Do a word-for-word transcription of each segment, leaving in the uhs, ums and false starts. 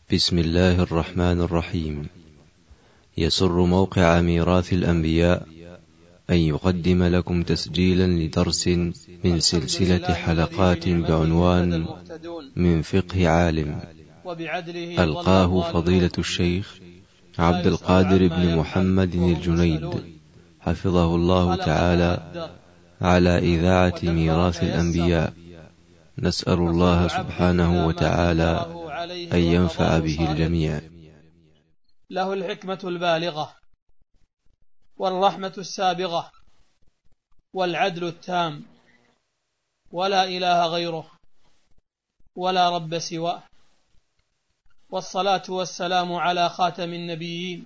بسم الله الرحمن الرحيم. يسر موقع ميراث الأنبياء أن يقدم لكم تسجيلا لدرس من سلسلة حلقات بعنوان من فقه عالم، ألقاه فضيلة الشيخ عبد القادر بن محمد الجنيد حفظه الله تعالى على إذاعة ميراث الأنبياء. نسأل الله سبحانه وتعالى أن ينفع به الجميع. له الحكمة البالغة والرحمة السابغة والعدل التام، ولا إله غيره ولا رب سواه، والصلاة والسلام على خاتم النبيين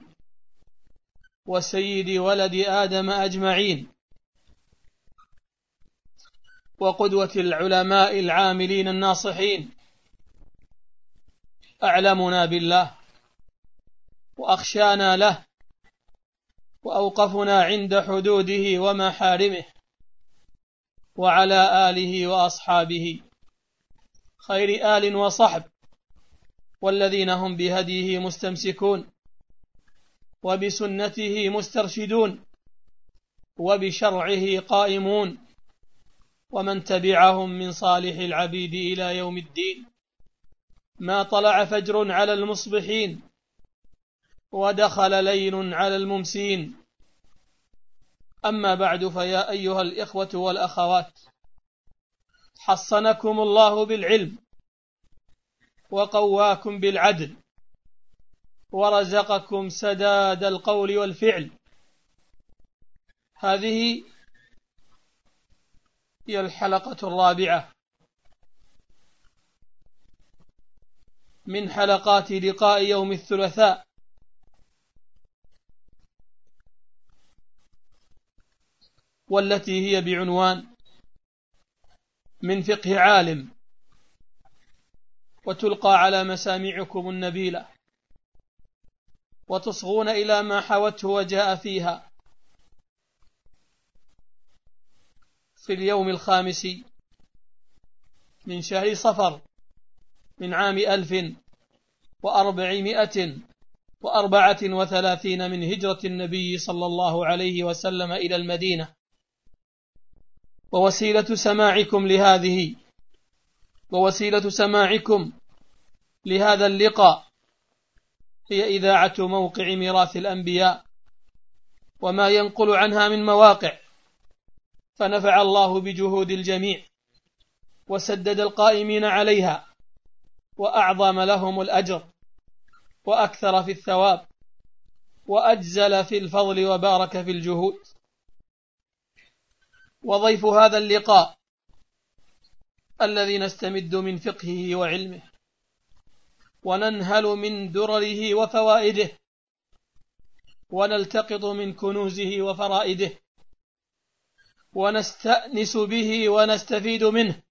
وسيد ولد آدم أجمعين، وقدوة العلماء العاملين الناصحين، أعلمنا بالله وأخشانا له وأوقفنا عند حدوده ومحارمه، وعلى آله وأصحابه خير آل وصحب، والذين هم بهديه مستمسكون وبسنته مسترشدون وبشرعه قائمون، ومن تبعهم من صالح العبيد إلى يوم الدين، ما طلع فجر على المصبحين ودخل ليل على الممسين. أما بعد، فيا أيها الإخوة والأخوات، حصنكم الله بالعلم وقواكم بالعدل ورزقكم سداد القول والفعل. هذه هي الحلقة الرابعة من حلقات لقاء يوم الثلاثاء، والتي هي بعنوان من فقه عالم، وتلقى على مسامعكم النبيلة، وتصغون إلى ما حوته وجاء فيها في اليوم الخامس من شهر صفر من عام ألف وأربعمائة وأربعة وثلاثين من هجرة النبي صلى الله عليه وسلم إلى المدينة. ووسيلة سماعكم لهذه ووسيلة سماعكم لهذا اللقاء هي إذاعة موقع ميراث الأنبياء وما ينقل عنها من مواقع، فنفع الله بجهود الجميع وسدد القائمين عليها وأعظم لهم الأجر وأكثر في الثواب وأجزل في الفضل وبارك في الجهود. وضيف هذا اللقاء الذي نستمد من فقهه وعلمه وننهل من درره وفوائده ونلتقط من كنوزه وفرائده ونستأنس به ونستفيد منه،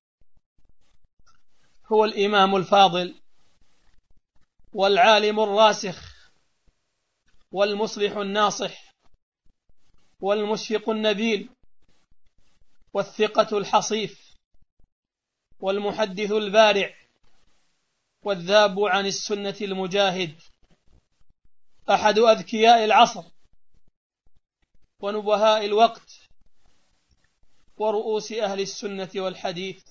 هو الإمام الفاضل والعالم الراسخ والمصلح الناصح والمشفق النبيل والثقة الحصيف والمحدث البارع والذاب عن السنة المجاهد، أحد أذكياء العصر ونبهاء الوقت ورؤوس أهل السنة والحديث،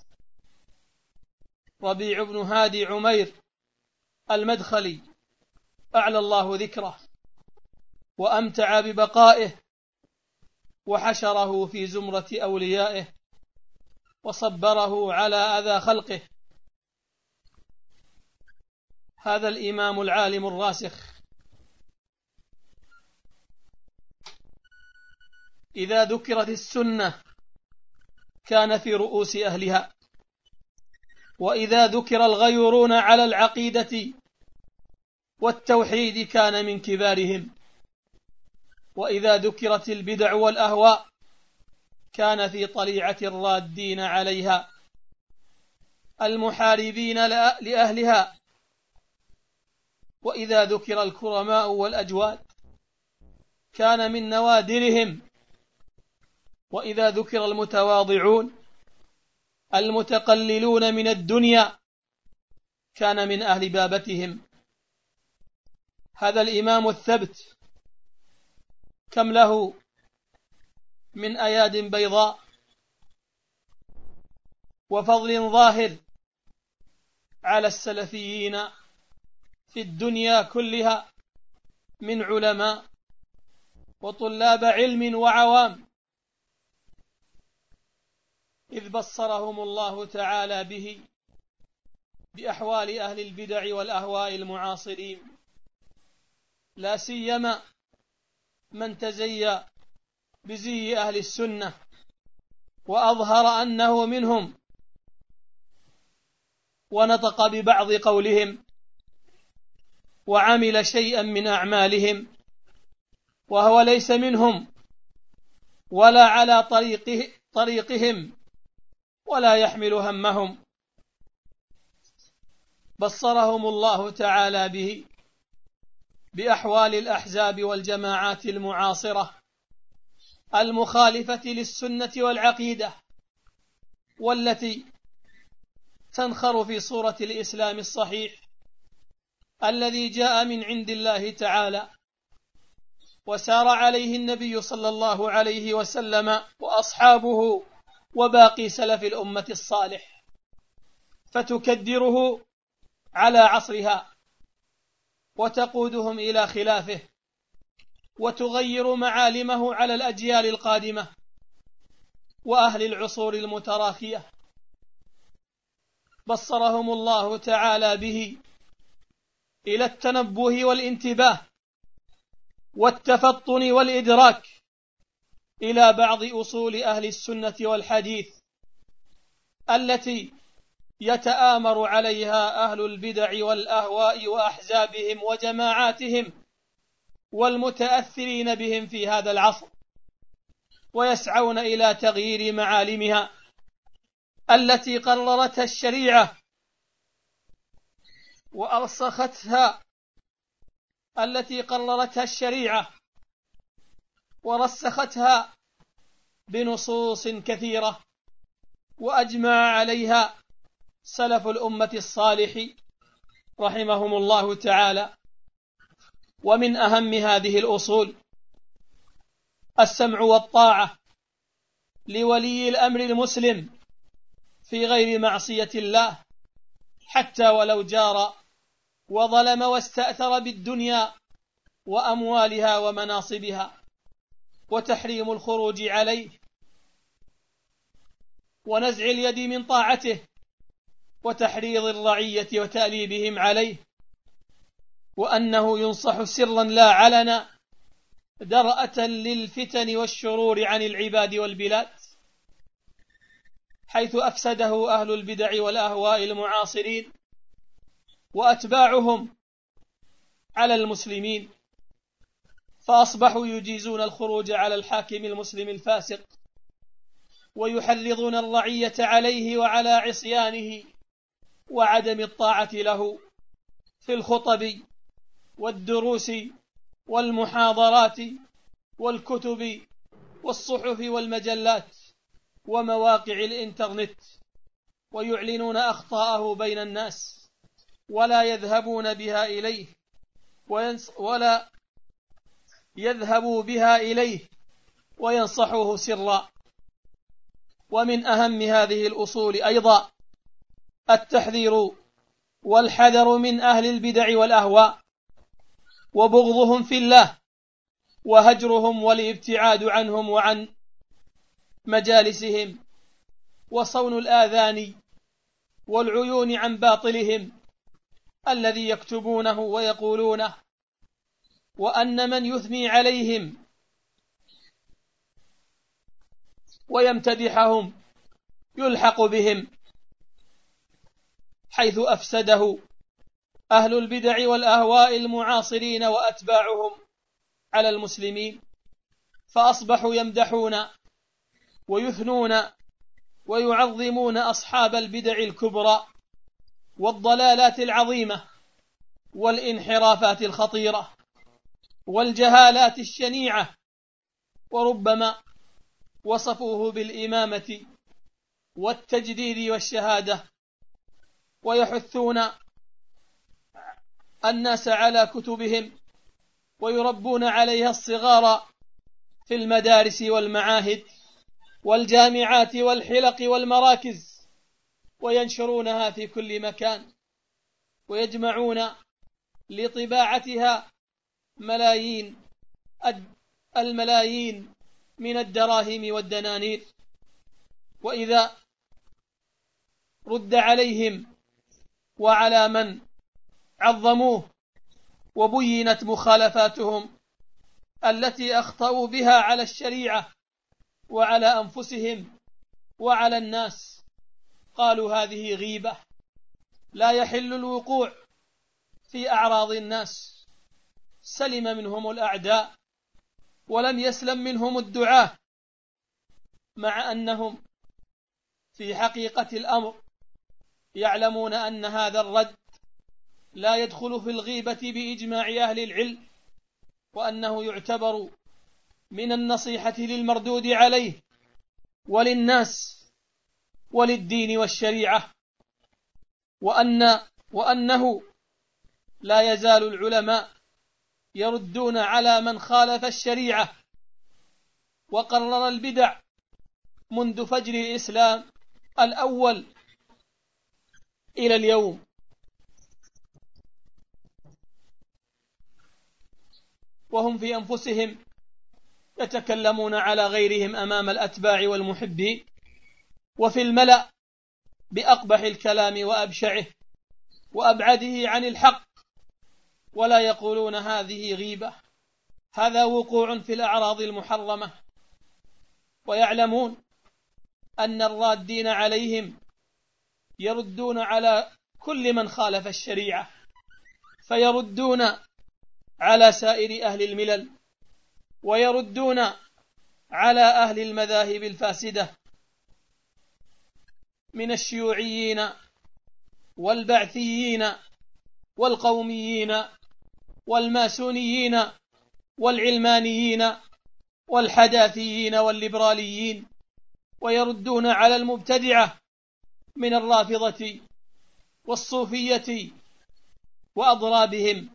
ربيع بن هادي عمير المدخلي، أعلى الله ذكره وأمتع ببقائه وحشره في زمرة أوليائه وصبره على أذى خلقه. هذا الإمام العالم الراسخ إذا ذكرت السنة كان في رؤوس أهلها، وإذا ذكر الغيرون على العقيدة والتوحيد كان من كبارهم، وإذا ذكرت البدع والأهواء كان في طليعة الرادين عليها المحاربين لأهلها، وإذا ذكر الكرماء والأجواد كان من نوادرهم، وإذا ذكر المتواضعون المتقللون من الدنيا كان من أهل بابتهم، هذا الإمام الثبت كم له من أياد بيضاء وفضل ظاهر على السلفيين في الدنيا كلها من علماء وطلاب علم وعوام، إذ بصرهم الله تعالى به بأحوال أهل البدع والأهواء المعاصرين، لا سيما من تزيى بزي أهل السنة وأظهر أنه منهم ونطق ببعض قولهم وعمل شيئا من أعمالهم وهو ليس منهم ولا على طريقه طريقهم ولا يحمل همهم، بصرهم الله تعالى به بأحوال الأحزاب والجماعات المعاصرة المخالفة للسنة والعقيدة، والتي تنخر في صورة الإسلام الصحيح الذي جاء من عند الله تعالى وسار عليه النبي صلى الله عليه وسلم وأصحابه وباقي سلف الأمة الصالح، فتكدره على عصرها وتقودهم إلى خلافه وتغير معالمه على الأجيال القادمة وأهل العصور المتراخية. بصرهم الله تعالى به إلى التنبه والانتباه والتفطن والإدراك إلى بعض أصول أهل السنة والحديث التي يتآمر عليها أهل البدع والأهواء وأحزابهم وجماعاتهم والمتأثرين بهم في هذا العصر، ويسعون إلى تغيير معالمها التي قررتها الشريعة وأرسختها التي قررتها الشريعة ورسختها بنصوص كثيرة وأجمع عليها سلف الأمة الصالح رحمهم الله تعالى. ومن أهم هذه الأصول السمع والطاعة لولي الأمر المسلم في غير معصية الله حتى ولو جار وظلم واستأثر بالدنيا وأموالها ومناصبها، وتحريم الخروج عليه ونزع اليد من طاعته وتحريض الرعية وتأليبهم عليه، وأنه ينصح سرا لا علنا درءة للفتن والشرور عن العباد والبلاد، حيث أفسده أهل البدع والأهواء المعاصرين وأتباعهم على المسلمين، فأصبحوا يجيزون الخروج على الحاكم المسلم الفاسق ويحرضون الرعية عليه وعلى عصيانه وعدم الطاعة له في الخطب والدروس والمحاضرات والكتب والصحف والمجلات ومواقع الإنترنت، ويعلنون أخطاءه بين الناس ولا يذهبون بها إليه ولا يذهبوا بها إليه وينصحوه سرا. ومن أهم هذه الأصول أيضا التحذير والحذر من أهل البدع والأهواء وبغضهم في الله وهجرهم والابتعاد عنهم وعن مجالسهم وصون الآذان والعيون عن باطلهم الذي يكتبونه ويقولونه، وأن من يثني عليهم ويمتدحهم يلحق بهم، حيث أفسده أهل البدع والأهواء المعاصرين وأتباعهم على المسلمين، فأصبحوا يمدحون ويثنون ويعظمون أصحاب البدع الكبرى والضلالات العظيمة والانحرافات الخطيرة والجهالات الشنيعة، وربما وصفوه بالإمامة والتجديد والشهادة، ويحثون الناس على كتبهم ويربون عليها الصغار في المدارس والمعاهد والجامعات والحلق والمراكز، وينشرونها في كل مكان، ويجمعون لطباعتها ملايين الملايين من الدراهم والدنانير. وإذا رد عليهم وعلى من عظموه وبينت مخالفاتهم التي أخطأوا بها على الشريعة وعلى أنفسهم وعلى الناس، قالوا هذه غيبة، لا يحل الوقوع في أعراض الناس، سلم منهم الأعداء ولم يسلم منهم الدعاة، مع أنهم في حقيقة الأمر يعلمون أن هذا الرد لا يدخل في الغيبة بإجماع أهل العلم، وأنه يعتبر من النصيحة للمردود عليه وللناس وللدين والشريعة، وأن وأنه لا يزال العلماء يردون على من خالف الشريعة وقرر البدع منذ فجر الإسلام الأول إلى اليوم. وهم في أنفسهم يتكلمون على غيرهم أمام الأتباع والمحبين وفي الملأ بأقبح الكلام وأبشعه وأبعده عن الحق، ولا يقولون هذه غيبة، هذا وقوع في الأعراض المحرمة، ويعلمون أن الرادين عليهم يردون على كل من خالف الشريعة، فيردون على سائر أهل الملل، ويردون على أهل المذاهب الفاسدة من الشيوعيين والبعثيين والقوميين والماسونيين والعلمانيين والحداثيين والليبراليين، ويردون على المبتدعة من الرافضة والصوفية وأضرابهم.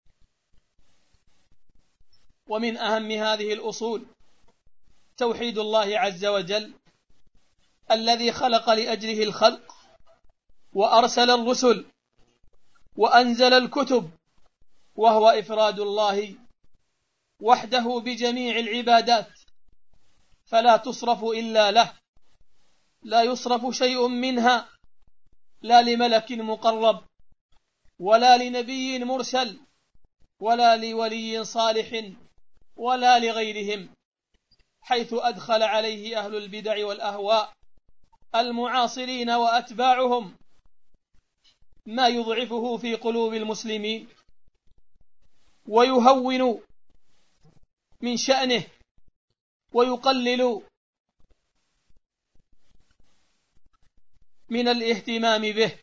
ومن أهم هذه الأصول توحيد الله عز وجل الذي خلق لأجله الخلق وأرسل الرسل وأنزل الكتب، وهو إفراد الله وحده بجميع العبادات، فلا تصرف إلا له، لا يصرف شيء منها لا لملك مقرب ولا لنبي مرسل ولا لولي صالح ولا لغيرهم، حيث أدخل عليه أهل البدع والأهواء المعاصرين وأتباعهم ما يضعفه في قلوب المسلمين ويهون من شأنه ويقلل من الاهتمام به.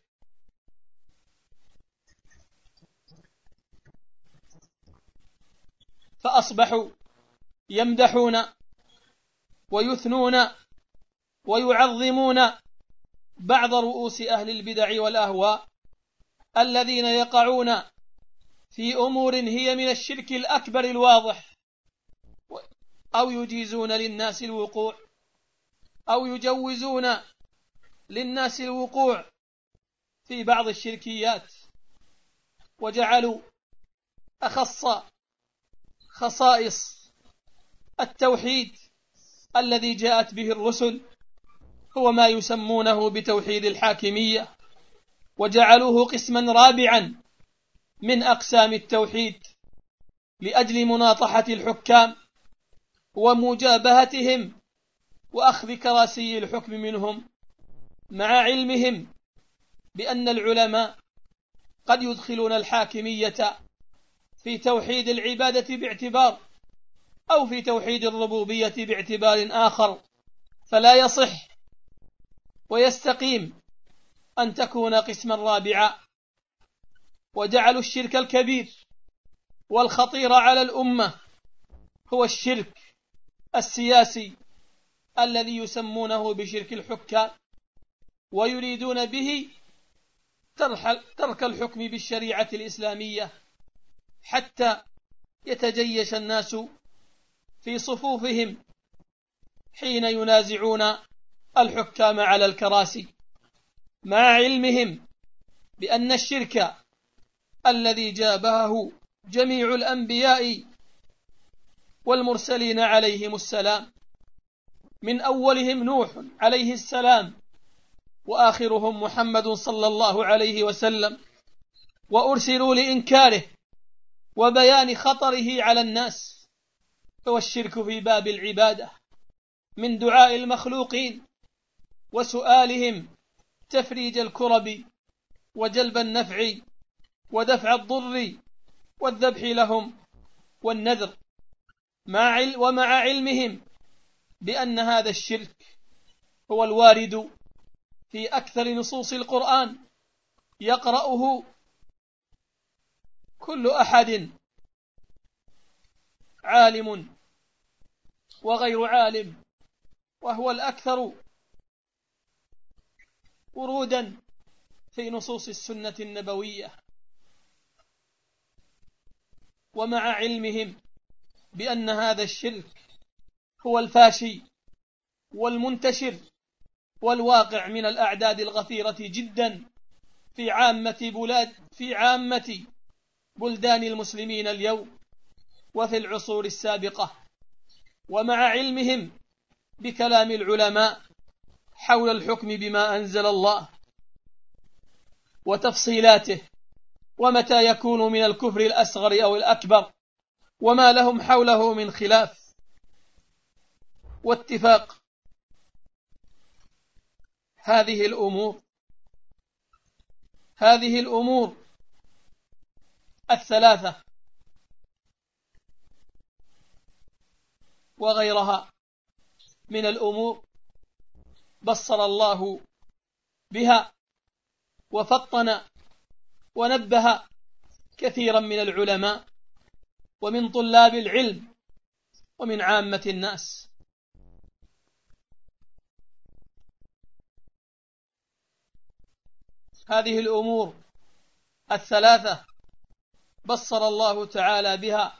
فأصبحوا يمدحون ويثنون ويعظمون بعض رؤوس أهل البدع والأهواء الذين يقعون في أمور هي من الشرك الأكبر الواضح، أو يجيزون للناس الوقوع أو يجوزون للناس الوقوع في بعض الشركيات، وجعلوا أخص خصائص التوحيد الذي جاءت به الرسل هو ما يسمونه بتوحيد الحاكمية، وجعلوه قسما رابعا من أقسام التوحيد لأجل مناطحة الحكام ومجابهتهم وأخذ كراسي الحكم منهم، مع علمهم بأن العلماء قد يدخلون الحاكمية في توحيد العبادة باعتبار أو في توحيد الربوبية باعتبار آخر، فلا يصح ويستقيم أن تكون قسما رابعا. وجعلوا الشرك الكبير والخطير على الأمة هو الشرك السياسي الذي يسمونه بشرك الحكام، ويريدون به ترك الحكم بالشريعة الإسلامية حتى يتجيش الناس في صفوفهم حين ينازعون الحكام على الكراسي، مع علمهم بأن الشرك الذي جابهه جميع الأنبياء والمرسلين عليهم السلام، من أولهم نوح عليه السلام وآخرهم محمد صلى الله عليه وسلم، وأرسلوا لإنكاره وبيان خطره على الناس. والشرك في باب العبادة من دعاء المخلوقين وسؤالهم تفريج الكرب وجلب النفع ودفع الضر والذبح لهم والنذر، ومع علمهم بأن هذا الشرك هو الوارد في أكثر نصوص القرآن يقرأه كل أحد عالم وغير عالم، وهو الأكثر ورودا في نصوص السنة النبوية. ومع علمهم بأن هذا الشرك هو الفاشي والمنتشر والواقع من الأعداد الغفيرة جدا في عامة بلاد في عامة بلدان المسلمين اليوم وفي العصور السابقة، ومع علمهم بكلام العلماء حول الحكم بما أنزل الله وتفصيلاته، ومتى يكون من الكفر الأصغر أو الأكبر، وما لهم حوله من خلاف واتفاق. هذه الأمور هذه الأمور الثلاثة وغيرها من الأمور بصر الله بها وفطن ونبه كثيرا من العلماء ومن طلاب العلم ومن عامة الناس. هذه الأمور الثلاثة بصر الله تعالى بها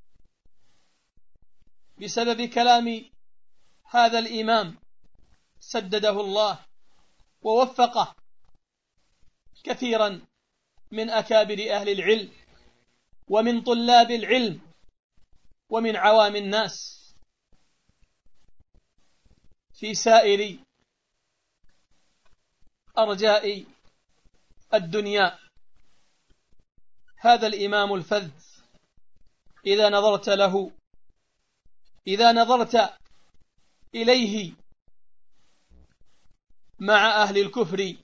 بسبب كلام هذا الإمام سدده الله ووفقه كثيرا من أكابر أهل العلم ومن طلاب العلم ومن عوام الناس في سائر أرجاء الدنيا. هذا الإمام الفذ إذا نظرت له إذا نظرت إليه مع أهل الكفر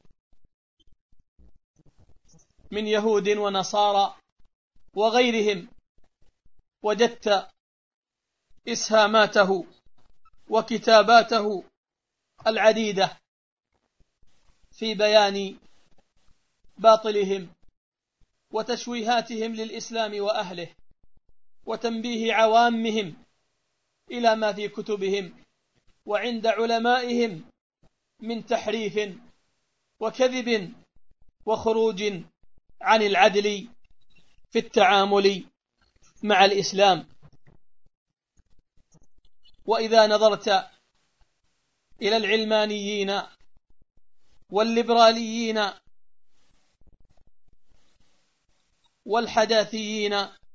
من يهود ونصارى وغيرهم وجدت إسهاماته وكتاباته العديدة في بيان باطلهم وتشويهاتهم للإسلام وأهله وتنبيه عوامهم إلى ما في كتبهم وعند علمائهم من تحريف وكذب وخروج عن العدل في التعامل مع الإسلام. وإذا نظرت إلى العلمانيين والليبراليين والحداثيين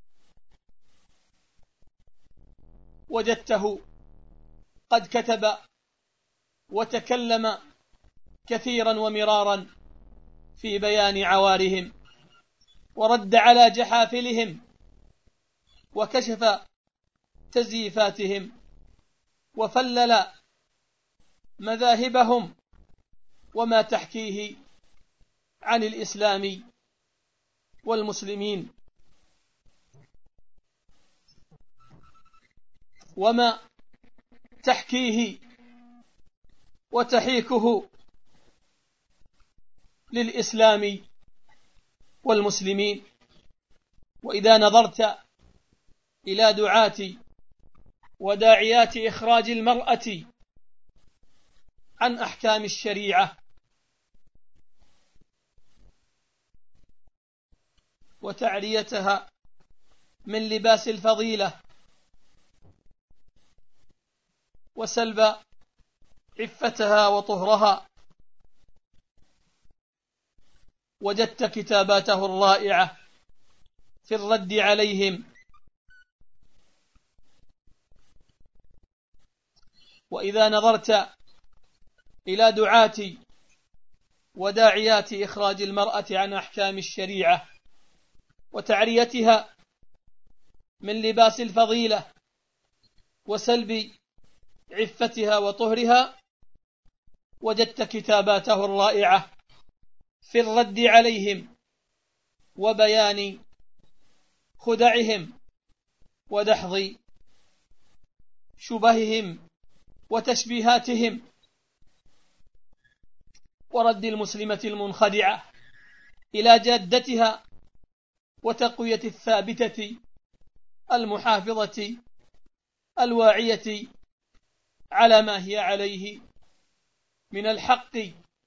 وجدته قد كتب وتكلم كثيرا ومرارا في بيان عوارهم ورد على جحافلهم وكشف تزييفاتهم وفلل مذاهبهم وما تحكيه عن الإسلام والمسلمين وما تحكيه وتحيكه للإسلام والمسلمين. وإذا نظرت إلى دعاة وداعيات إخراج المرأة عن أحكام الشريعة وتعريتها من لباس الفضيلة وسلب عفتها وطهرها. وجدت كتاباته الرائعة في الرد عليهم. وإذا نظرت إلى دعاة وداعيات إخراج المرأة عن أحكام الشريعة وتعريتها من لباس الفضيلة وسلب عفتها وطهرها، وجدت كتاباته الرائعة في الرد عليهم وبيان خدعهم ودحض شبههم وتشبيهاتهم، ورد المسلمة المنخدعة إلى جادتها وتقوية الثابتة المحافظة الواعية على ما هي عليه من الحق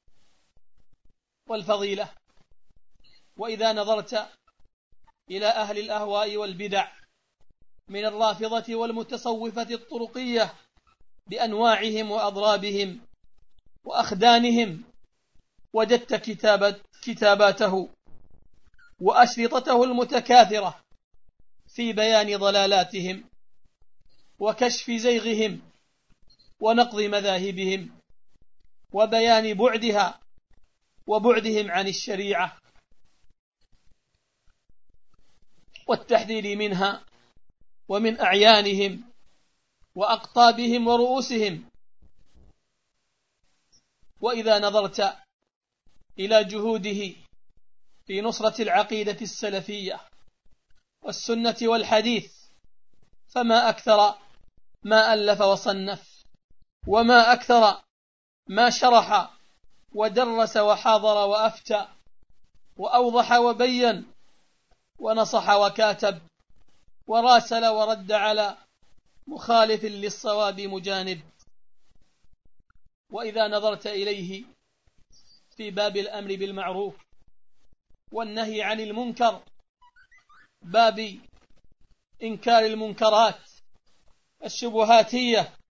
والفضيلة. وإذا نظرت إلى أهل الأهواء والبدع من الرافضة والمتصوفة الطرقية بأنواعهم وأضرابهم وأخدانهم، وجدت كتابة كتاباته وأشرطته المتكاثرة في بيان ضلالاتهم وكشف زيغهم ونقض مذاهبهم وبيان بعدها وبعدهم عن الشريعة والتحذير منها ومن أعيانهم وأقطابهم ورؤوسهم. وإذا نظرت إلى جهوده في نصرة العقيدة السلفية والسنة والحديث فما أكثر ما ألف وصنف، وما أكثر ما شرح ودرس وحاضر وأفتى وأوضح وبين ونصح وكاتب وراسل ورد على مخالف للصواب مجانب. وإذا نظرت إليه في باب الأمر بالمعروف والنهي عن المنكر، باب إنكار المنكرات الشبهاتية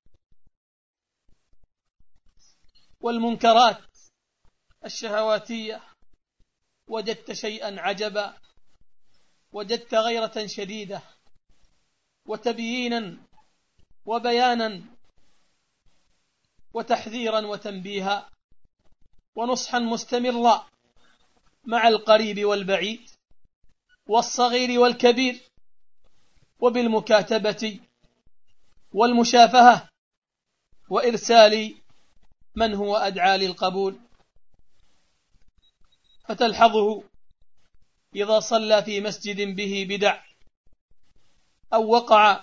والمنكرات الشهواتية، وجدت شيئا عجبا، وجدت غيرة شديدة وتبيينا وبيانا وتحذيرا وتنبيها ونصحا مستمرا مع القريب والبعيد والصغير والكبير، وبالمكاتبة والمشافهة وإرسال من هو أدعى للقبول. فتلحظه إذا صلى في مسجد به بدع أو وقع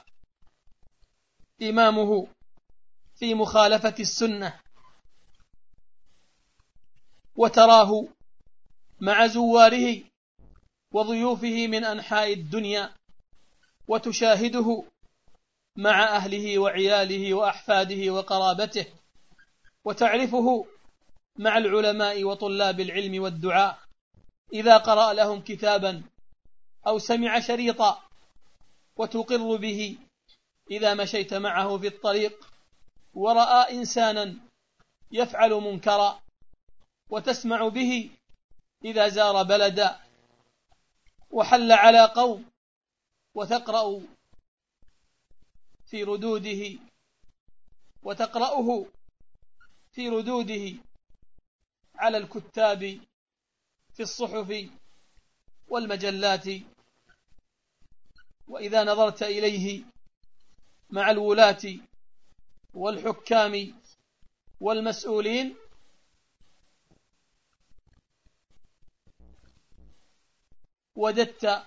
إمامه في مخالفة السنة، وتراه مع زواره وضيوفه من أنحاء الدنيا، وتشاهده مع أهله وعياله وأحفاده وقرابته، وتعرفه مع العلماء وطلاب العلم والدعاء إذا قرأ لهم كتابا أو سمع شريطا، وتقر به إذا مشيت معه في الطريق ورأى إنسانا يفعل منكرا، وتسمع به إذا زار بلدا وحل على قوم، وتقرأ في ردوده وتقرأه في ردوده على الكتاب في الصحف والمجلات. وإذا نظرت إليه مع الولاة والحكام والمسؤولين وجدت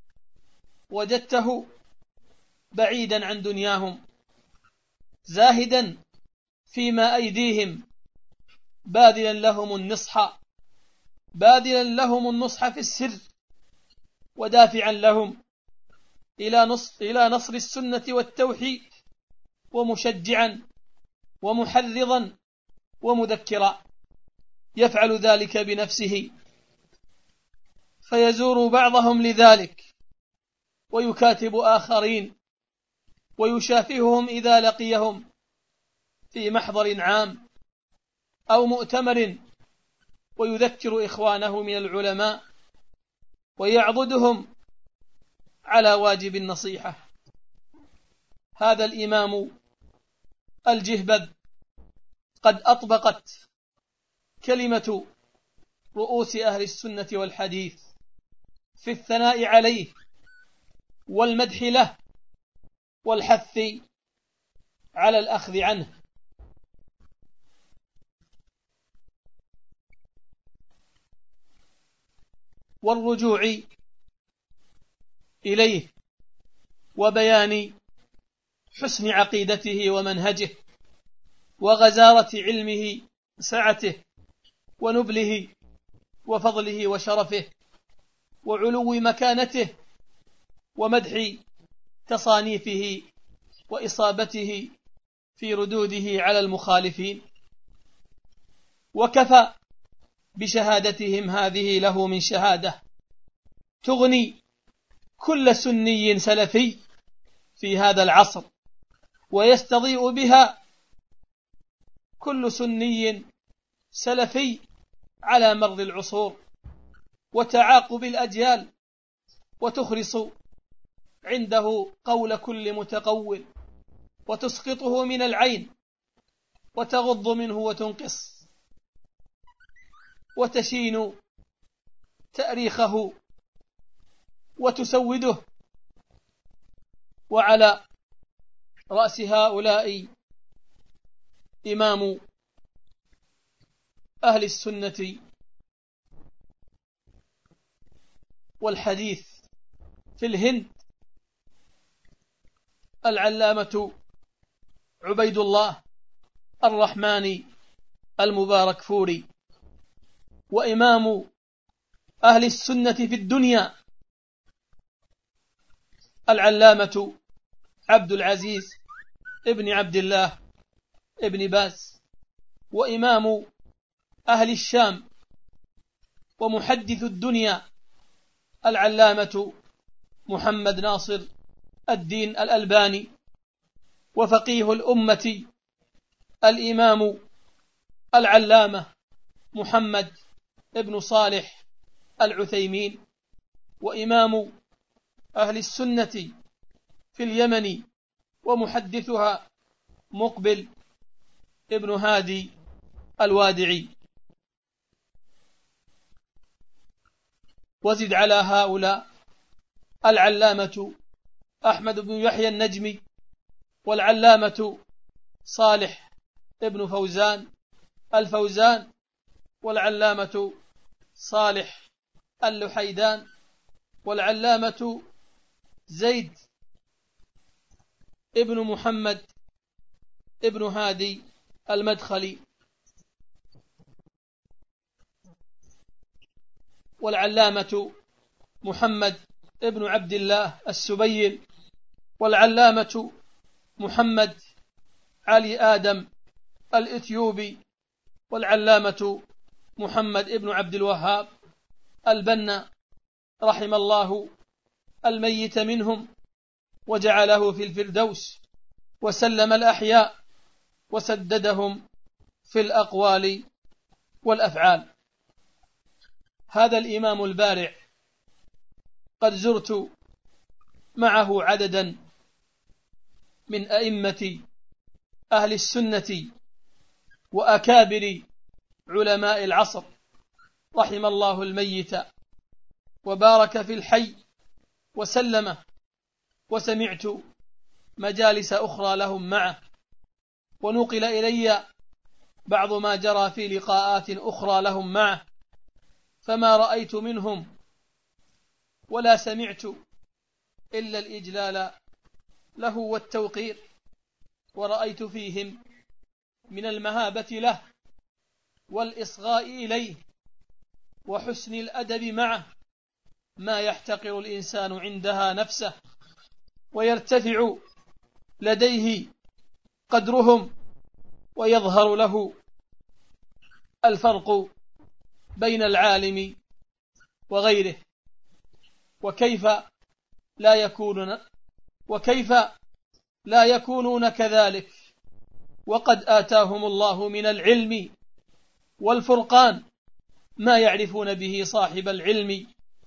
وجدته بعيدا عن دنياهم، زاهدا فيما أيديهم، باذلا لهم النصح باذلا لهم النصح في السر، ودافعا لهم إلى نصر, إلى نصر السنة والتوحيد، ومشجعا ومحرضا ومذكرا. يفعل ذلك بنفسه، فيزور بعضهم لذلك ويكاتب آخرين ويشافههم إذا لقيهم في محضر عام أو مؤتمر، ويذكر إخوانه من العلماء ويعضدهم على واجب النصيحة. هذا الإمام الجهبذ قد أطبقت كلمة رؤوس أهل السنة والحديث في الثناء عليه والمدح له والحث على الأخذ عنه. والرجوع إليه وبيان حسن عقيدته ومنهجه وغزارة علمه سعته ونبله وفضله وشرفه وعلو مكانته ومدح تصانيفه وإصابته في ردوده على المخالفين. وكفى بشهادتهم هذه له من شهادة تغني كل سني سلفي في هذا العصر، ويستضيء بها كل سني سلفي على مر العصور وتعاقب الأجيال، وتخرص عنده قول كل متقول وتسقطه من العين وتغض منه وتنقص وتشين تأريخه وتسوده. وعلى رأس هؤلاء إمام أهل السنة والحديث في الهند العلامة عبيد الله الرحمن المبارك فوري، وإمام أهل السنة في الدنيا العلامة عبد العزيز ابن عبد الله ابن باز، وإمام أهل الشام ومحدث الدنيا العلامة محمد ناصر الدين الألباني، وفقيه الأمة الإمام العلامة محمد ابن صالح العثيمين، وإمام أهل السنة في اليمن ومحدثها مقبل ابن هادي الوادعي. وزد على هؤلاء العلامة أحمد بن يحيى النجمي، والعلامة صالح ابن فوزان الفوزان، والعلامة صالح اللحيدان، والعلامة زيد ابن محمد ابن هادي المدخلي، والعلامة محمد ابن عبد الله السبيل، والعلامة محمد علي آدم الإثيوبي، والعلامة محمد ابن عبد الوهاب البنا، رحم الله الميت منهم وجعله في الفردوس، وسلم الأحياء وسددهم في الأقوال والأفعال. هذا الإمام البارع قد زرت معه عددا من أئمة أهل السنة وأكابر علماء العصر، رحم الله الميت وبارك في الحي وسلمه، وسمعت مجالس أخرى لهم معه، ونقل إلي بعض ما جرى في لقاءات أخرى لهم معه، فما رأيت منهم ولا سمعت إلا الإجلال له والتوقير، ورأيت فيهم من المهابة له والإصغاء إليه وحسن الأدب معه ما يحتقر الإنسان عندها نفسه، ويرتفع لديه قدرهم، ويظهر له الفرق بين العالم وغيره. وكيف لا يكونون وكيف لا يكونون كذلك وقد آتاهم الله من العلم والفرقان ما يعرفون به صاحب العلم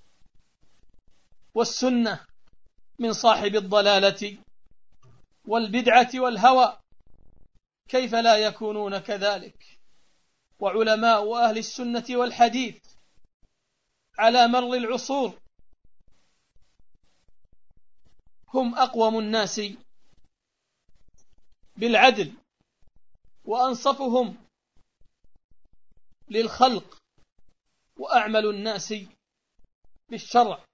والسنة من صاحب الضلالة والبدعة والهوى، كيف لا يكونون كذلك؟ وعلماء أهل السنة والحديث على مر العصور هم أقوم الناس بالعدل وأنصفهم للخلق وأعمل الناس بالشرع،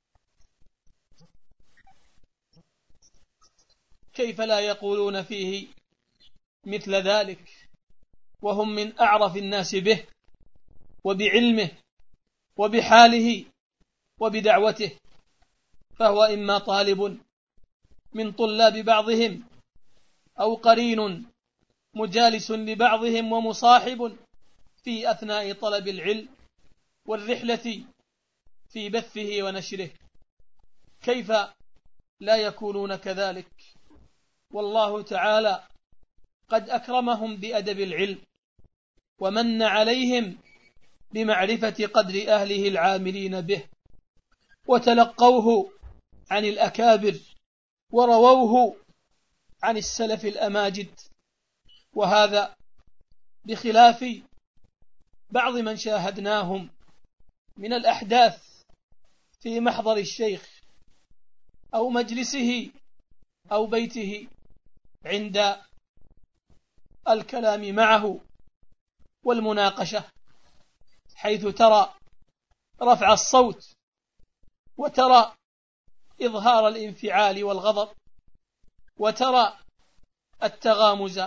كيف لا يقولون فيه مثل ذلك وهم من أعرف الناس به وبعلمه وبحاله وبدعوته؟ فهو إما طالب من طلاب بعضهم أو قرين مجالس لبعضهم ومصاحب في أثناء طلب العلم والرحلة في بثه ونشره، كيف لا يكونون كذلك؟ والله تعالى قد أكرمهم بأدب العلم ومن عليهم بمعرفة قدر أهله العاملين به، وتلقوه عن الأكابر ورووه عن السلف الأماجد، وهذا بخلاف بعض من شاهدناهم من الأحداث في محضر الشيخ أو مجلسه أو بيته عند الكلام معه والمناقشة، حيث ترى رفع الصوت وترى إظهار الانفعال والغضب وترى التغامز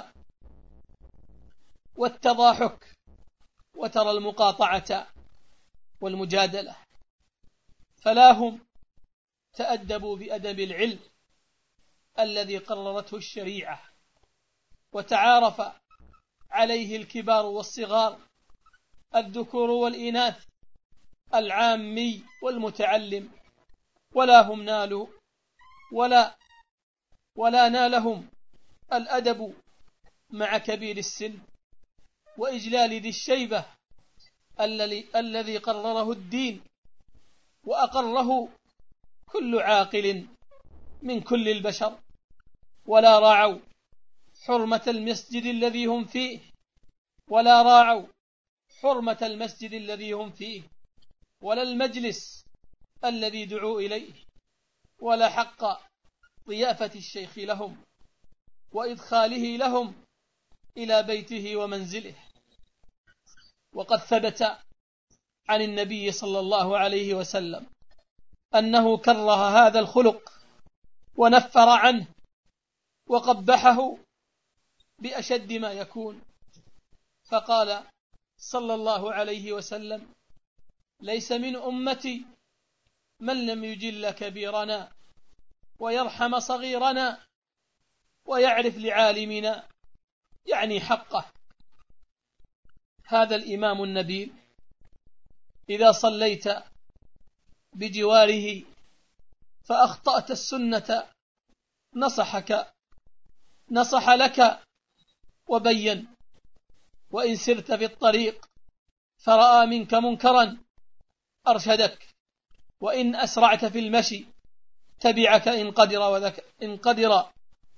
والتضاحك وترى المقاطعة والمجادلة، فلا هم تأدبوا بأدب العلم الذي قررته الشريعة وتعارف عليه الكبار والصغار، الذكور والإناث، العامي والمتعلم، ولا هم نالوا ولا ولا نالهم الأدب مع كبير السن وإجلال ذي الشيبة الذي قرره الدين وأقره كل عاقل من كل البشر، ولا راعوا حرمة المسجد الذي هم فيه ولا راعوا حرمة المسجد الذي هم فيه ولا المجلس الذي دعوا إليه ولا حق ضيافة الشيخ لهم وإدخاله لهم إلى بيته ومنزله. وقد ثبت عن النبي صلى الله عليه وسلم أنه كره هذا الخلق ونفر عنه وقبحه بأشد ما يكون، فقال صلى الله عليه وسلم: ليس من أمتي من لم يجل كبيرنا ويرحم صغيرنا ويعرف لعالمنا يعني حقه. هذا الإمام النبيل إذا صليت بجواره فأخطأت السنة نصحك نصح لك وبين، وإن سرت في الطريق فرأى منك منكرا أرشدك، وإن أسرعت في المشي تبعك إن قدر وذك إن قدر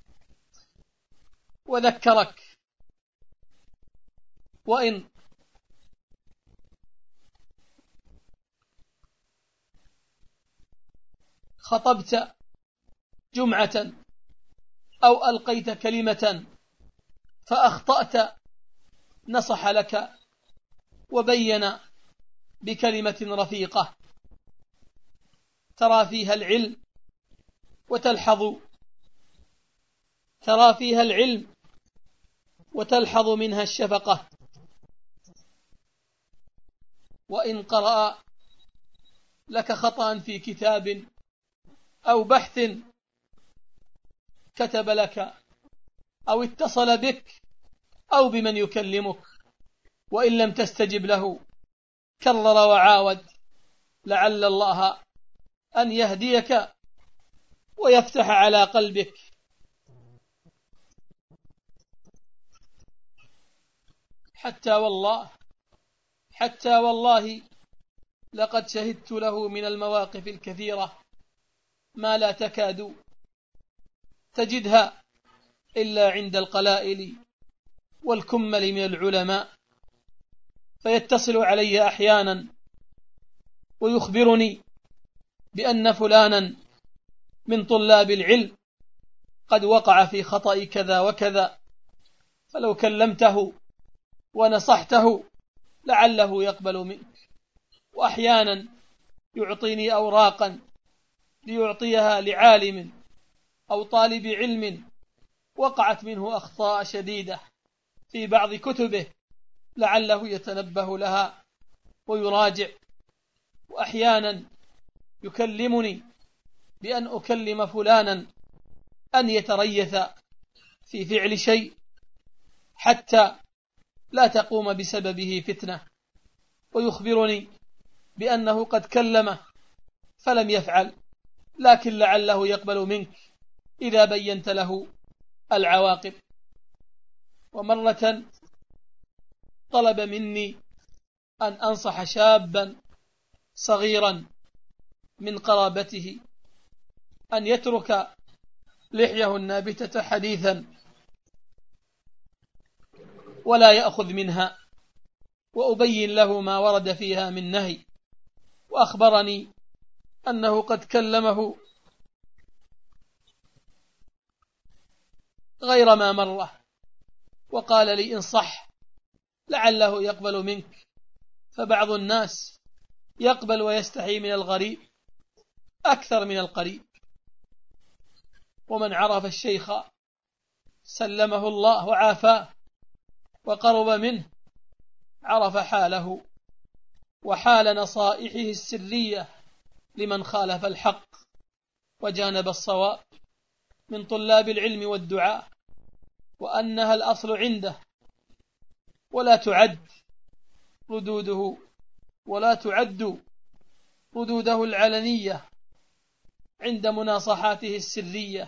وذكرك، وإن خطبت جمعة أو ألقيت كلمة فأخطأت نصح لك وبين بكلمة رفيقة ترى فيها العلم وتلحظ ترى فيها العلم وتلحظ منها الشفقة. وإن قرأ لك خطأ في كتاب أو بحث كتب لك أو اتصل بك أو بمن يكلمك وإن لم تستجب له كرر وعاود، لعل الله أن يهديك ويفتح على قلبك. حتى والله حتى والله لقد شهدت له من المواقف الكثيرة ما لا تكاد تجدها إلا عند القلائل والكمل من العلماء، فيتصل علي أحيانا ويخبرني بأن فلانا من طلاب العلم قد وقع في خطأ كذا وكذا، فلو كلمته ونصحته لعله يقبل منك. وأحيانا يعطيني أوراقا ليعطيها لعالم أو طالب علم وقعت منه أخطاء شديدة في بعض كتبه لعله يتنبه لها ويراجع. وأحيانا يكلمني بأن أكلم فلانا أن يتريث في فعل شيء حتى لا تقوم بسببه فتنة، ويخبرني بأنه قد كلمه فلم يفعل لكن لعله يقبل منك إذا بينت له العواقب. ومرة طلب مني أن أنصح شابا صغيرا من قرابته أن يترك لحيه النابتة حديثا ولا يأخذ منها، وأبين له ما ورد فيها من نهي. وأخبرني أنه قد كلمه غير ما مرة وقال لي انصح لعله يقبل منك، فبعض الناس يقبل ويستحي من الغريب أكثر من القريب. ومن عرف الشيخ سلمه الله وعافاه وقرب منه عرف حاله وحال نصائحه السرية لمن خالف الحق وجانب الصواب من طلاب العلم والدعاء، وأنها الأصل عنده ولا تعد ردوده ولا تعد ردوده العلنية عند مناصحاته السرية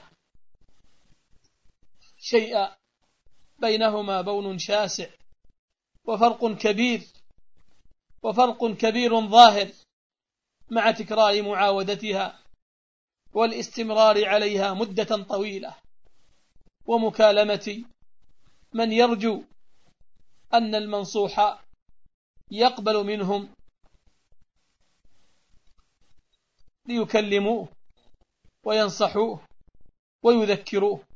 شيئا، بينهما بون شاسع وفرق كبير وفرق كبير ظاهر مع تكرار معاودتها والاستمرار عليها مدة طويلة، ومكالمة من يرجو أن المنصوح يقبل منهم ليكلموه وينصحوه ويذكروه.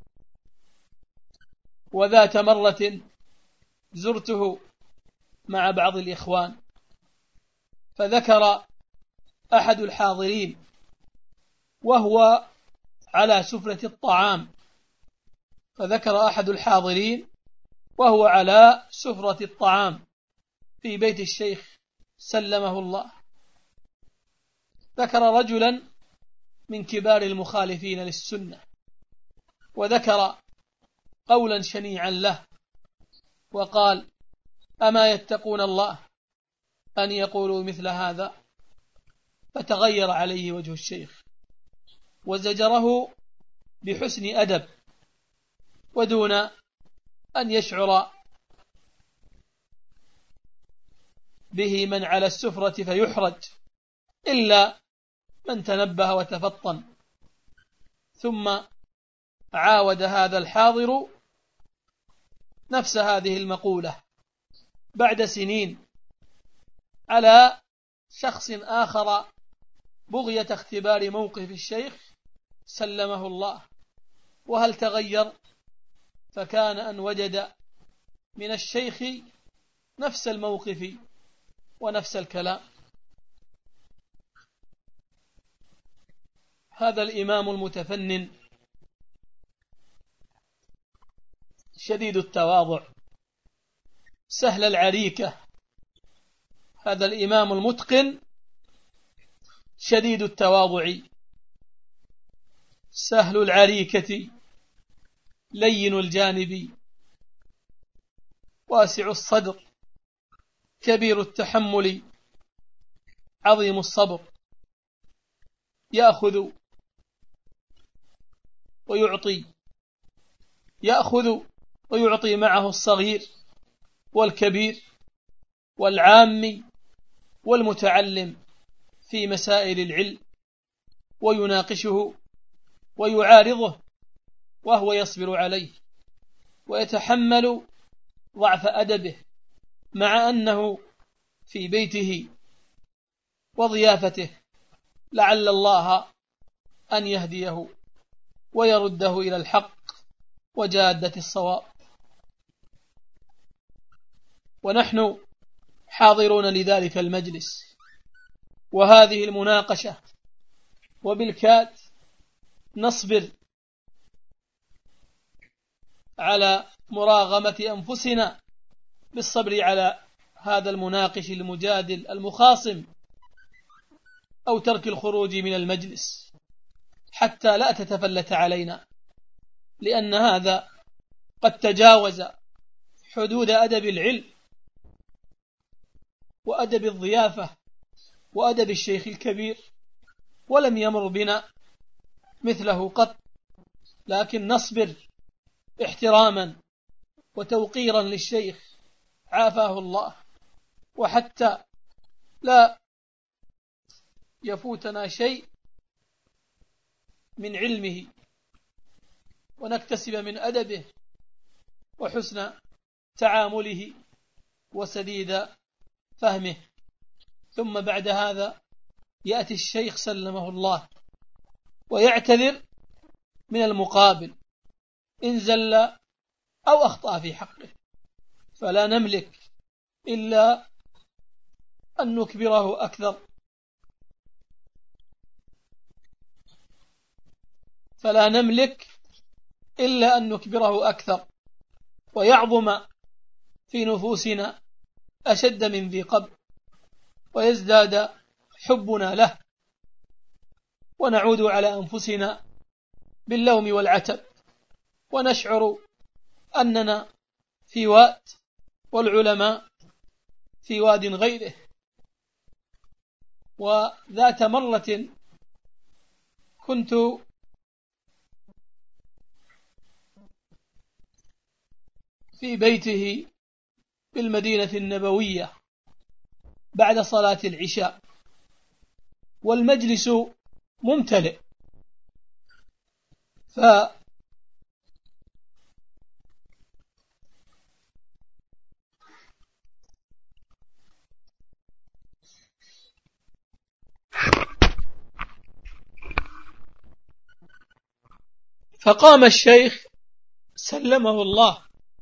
وذات مرة زرته مع بعض الإخوان فذكر أحد الحاضرين وهو على سفرة الطعام فذكر أحد الحاضرين وهو على سفرة الطعام في بيت الشيخ سلمه الله، ذكر رجلا من كبار المخالفين للسنة وذكر قولا شنيعا له وقال أما يتقون الله أن يقولوا مثل هذا؟ فتغير عليه وجه الشيخ وزجره بحسن أدب ودون أن يشعر به من على السفرة فيحرج إلا من تنبه وتفطن. ثم عاود هذا الحاضر نفس هذه المقولة بعد سنين على شخص آخر بغية اختبار موقف الشيخ سلمه الله، وهل تغير؟ فكان أن وجد من الشيخ نفس الموقف ونفس الكلام. هذا الإمام المتفنن شديد التواضع سهل العريكة، هذا الإمام المتقن شديد التواضع سهل العريكة لين الجانب واسع الصدر كبير التحمل عظيم الصبر، يأخذ ويعطي، يأخذ ويعطي معه الصغير والكبير والعامي والمتعلم في مسائل العلم، ويناقشه ويعارضه وهو يصبر عليه ويتحمل ضعف أدبه، مع أنه في بيته وضيافته، لعل الله أن يهديه ويرده إلى الحق وجادة الصواب. ونحن حاضرون لذلك المجلس وهذه المناقشة، وبالكاد نصبر على مراغمة أنفسنا بالصبر على هذا المناقش المجادل المخاصم، أو ترك الخروج من المجلس حتى لا تتفلت علينا، لأن هذا قد تجاوز حدود أدب العلم وأدب الضيافة وأدب الشيخ الكبير، ولم يمر بنا مثله قط، لكن نصبر احتراما وتوقيرا للشيخ عافاه الله، وحتى لا يفوتنا شيء من علمه ونكتسب من أدبه وحسن تعامله وسديد فهمه. ثم بعد هذا يأتي الشيخ سلمه الله ويعتذر من المقابل إن زل أو أخطأ في حقه، فلا نملك إلا أن نكبره أكثر فلا نملك إلا أن نكبره أكثر ويعظم في نفوسنا أشد من ذي قبل، ويزداد حبنا له، ونعود على أنفسنا باللوم والعتب، ونشعر أننا في واد والعلماء في واد غيره. وذات مرة كنت في بيته بالمدينة النبوية بعد صلاة العشاء والمجلس ممتلئ، ف فقام الشيخ سلمه الله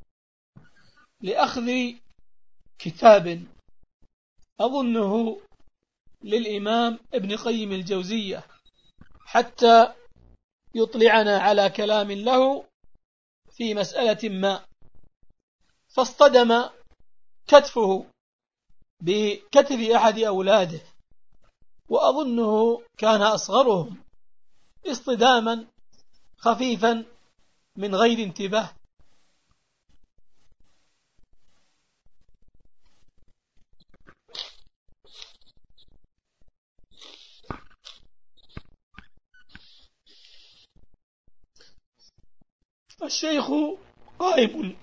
لأخذ كتاب أظنه للإمام ابن قيم الجوزية حتى يطلعنا على كلام له في مسألة ما، فاصطدم كتفه بكتف أحد أولاده، وأظنه كان أصغرهم، اصطداما خفيفا من غير انتباه، الشيخ قائم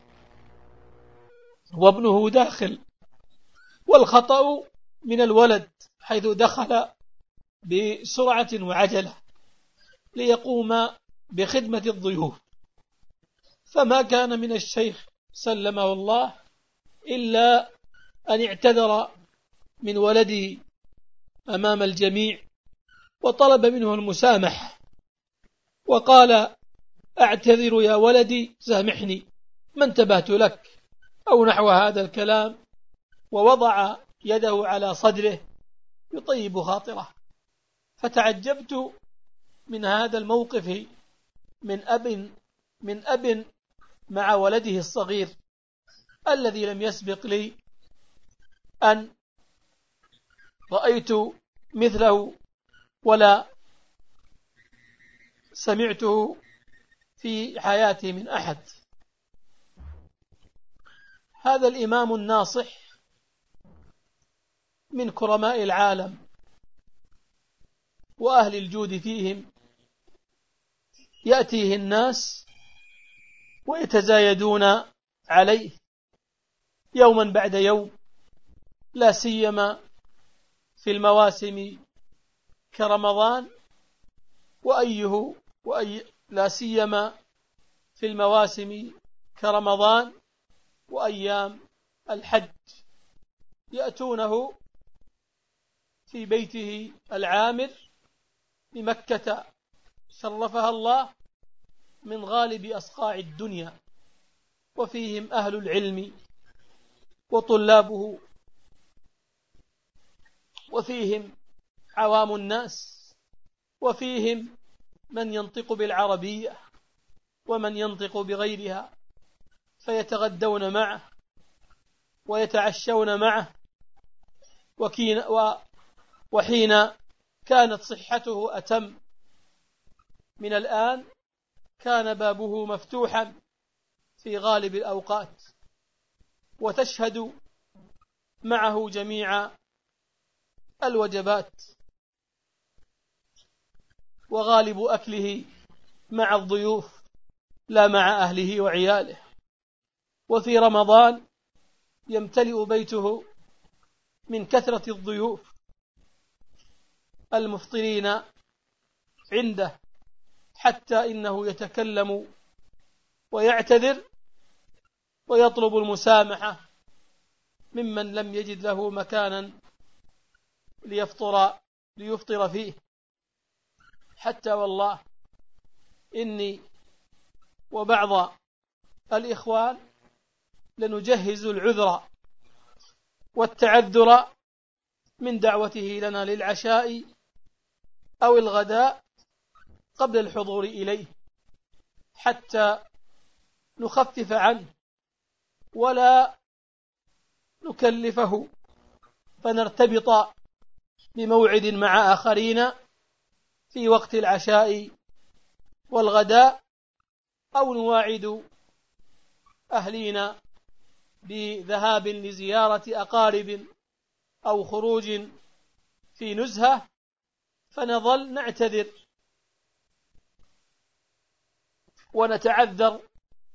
وابنه داخل، والخطأ من الولد حيث دخل بسرعة وعجلة ليقوم بخدمة الضيوف، فما كان من الشيخ سلمه الله إلا أن اعتذر من ولده أمام الجميع وطلب منه المسامح، وقال: أعتذر يا ولدي، سامحني ما انتبهت لك، أو نحو هذا الكلام، ووضع يده على صدره يطيب خاطره. فتعجبت من هذا الموقف من أب من أب مع ولده الصغير الذي لم يسبق لي أن رأيت مثله ولا سمعته في حياتي من أحد. هذا الإمام الناصح من كرماء العالم وأهل الجود فيهم، يأتيه الناس ويتزايدون عليه يوما بعد يوم، لا سيما في المواسم كرمضان وأيه وأي لا سيما في المواسم كرمضان وأيام الحج، يأتونه في بيته العامر بمكة شرفها الله من غالب أصقاع الدنيا، وفيهم أهل العلم وطلابه، وفيهم عوام الناس، وفيهم من ينطق بالعربية ومن ينطق بغيرها، فيتغدون معه ويتعشون معه. وحين كانت صحته أتم من الآن كان بابه مفتوحا في غالب الأوقات، وتشهد معه جميع الوجبات، وغالب أكله مع الضيوف لا مع أهله وعياله. وفي رمضان يمتلئ بيته من كثرة الضيوف المفطرين عنده، حتى إنه يتكلم ويعتذر ويطلب المسامحة ممن لم يجد له مكانا ليفطر ليفطر فيه. حتى والله إني وبعض الإخوان لنجهز العذر والتعذر من دعوته لنا للعشاء أو الغداء قبل الحضور إليه، حتى نخفف عنه ولا نكلفه، فنرتبط بموعد مع آخرين في وقت العشاء والغداء، أو نواعد أهلينا بذهاب لزيارة أقارب أو خروج في نزهة، فنظل نعتذر ونتعذر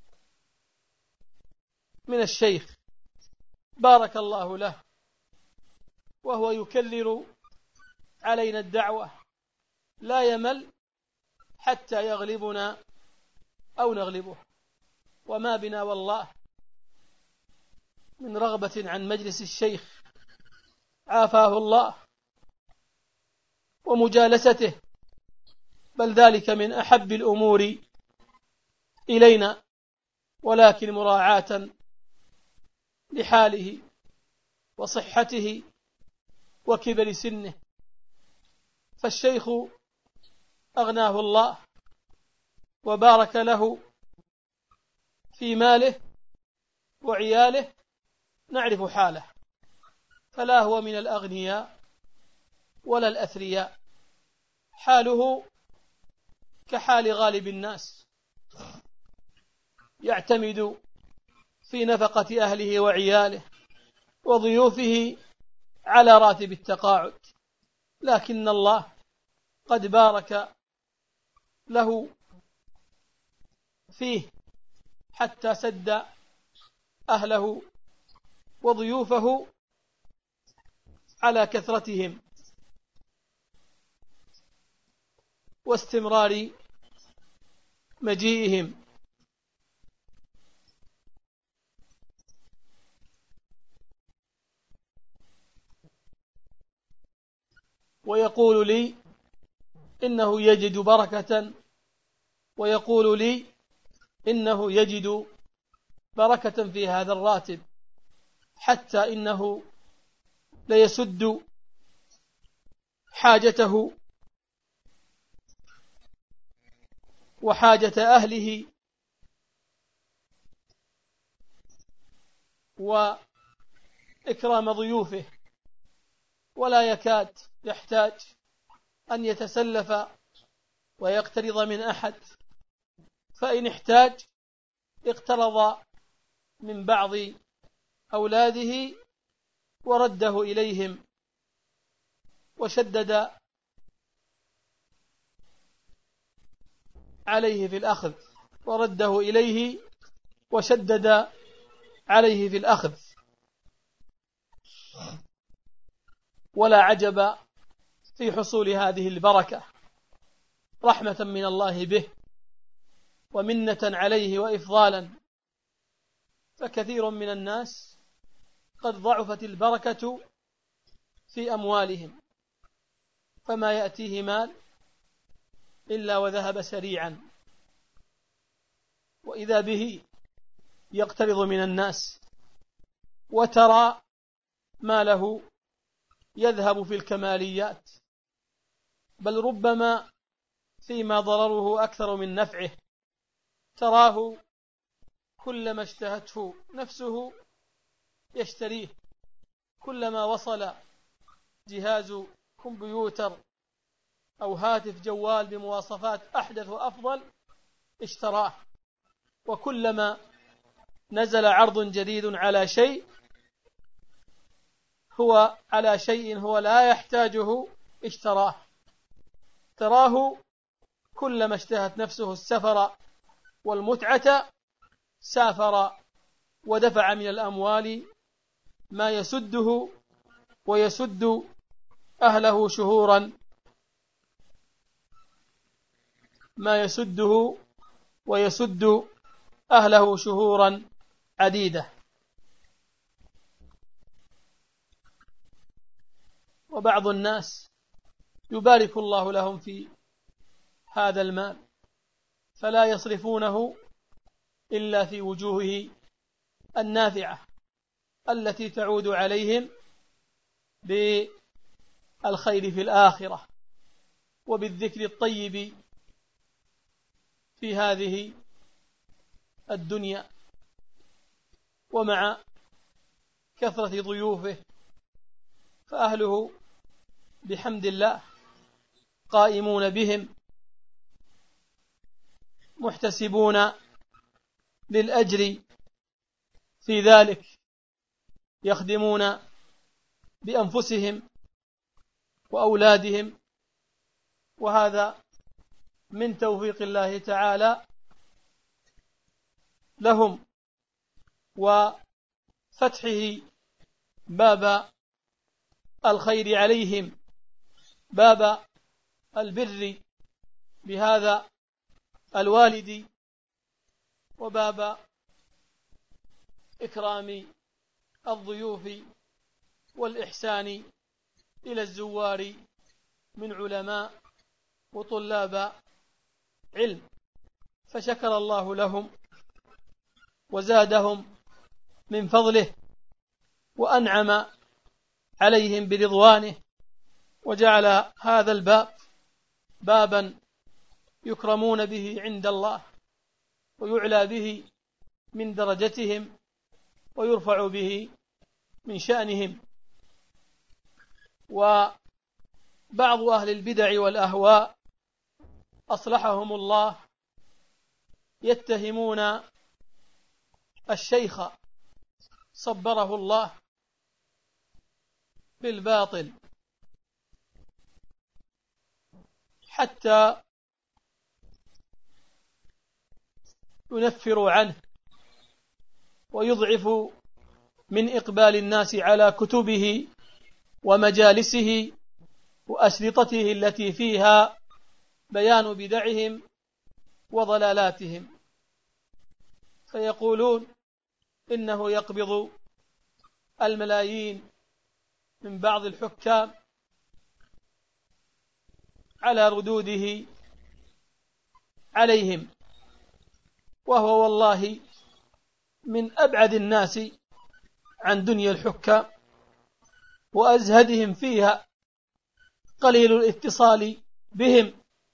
من الشيخ بارك الله له، وهو يكرر علينا الدعوة لا يمل حتى يغلبنا أو نغلبه. وما بنا والله من رغبة عن مجلس الشيخ عافاه الله ومجالسته، بل ذلك من أحب الأمور إلينا، ولكن مراعاة لحاله وصحته وكبر سنه. فالشيخ أغناه الله وبارك له في ماله وعياله، نعرف حاله، فلا هو من الأغنياء ولا الأثرياء، حاله كحال غالب الناس، يعتمد في نفقة أهله وعياله وضيوفه على راتب التقاعد، لكن الله قد بارك له فيه حتى سد أهله وضيوفه على كثرتهم واستمرار مجيئهم. ويقول لي إنه يجد بركة ويقول لي إنه يجد بركة في هذا الراتب، حتى إنه ليسد حاجته وحاجة أهله وإكرام ضيوفه، ولا يكاد يحتاج أن يتسلف ويقترض من أحد، فإن احتاج اقترض من بعض أولاده ورده إليهم، وشدد عليه في الأخذ ورده إليه وشدد عليه في الأخذ. ولا عجب في حصول هذه البركة رحمة من الله به ومنة عليه وإفضالا، فكثير من الناس قد ضعفت البركة في أموالهم، فما يأتيه مال إلا وذهب سريعا، وإذا به يقترض من الناس، وترى ماله يذهب في الكماليات، بل ربما فيما ضرره أكثر من نفعه. تراه كلما اشتهته نفسه يشتريه، كلما وصل جهاز كمبيوتر أو هاتف جوال بمواصفات أحدث وأفضل اشتراه، وكلما نزل عرض جديد على شيء هو على شيء هو لا يحتاجه اشتراه. تراه كلما اشتهت نفسه السفر والمتعة سافر ودفع من الأموال ما يسده ويسد أهله شهورا ما يسده ويسد أهله شهورا عديدة. وبعض الناس يبارك الله لهم في هذا المال فلا يصرفونه إلا في وجوهه النافعة التي تعود عليهم بالخير في الآخرة وبالذكر الطيب في هذه الدنيا. ومع كثرة ضيوفه فأهله بحمد الله قائمون بهم محتسبون للأجر في ذلك، يخدمون بأنفسهم وأولادهم، وهذا من توفيق الله تعالى لهم وفتحه باب الخير عليهم، باب البر بهذا الوالد، وباب إكرام الضيوف والإحسان إلى الزوار من علماء وطلاب علم. فشكر الله لهم وزادهم من فضله وأنعم عليهم برضوانه، وجعل هذا الباب بابا يكرمون به عند الله ويعلى به من درجتهم ويرفع به من شأنهم. وبعض أهل البدع والأهواء أصلحهم الله يتهمون الشيخ صبره الله بالباطل حتى ينفر عنه ويضعف من إقبال الناس على كتبه ومجالسه وأشرطته التي فيها بيان بدعهم وضلالاتهم، فيقولون إنه يقبض الملايين من بعض الحكام على ردوده عليهم، وهو والله من أبعد الناس عن دنيا الحكام وأزهدهم فيها، قليل الاتصال بهم،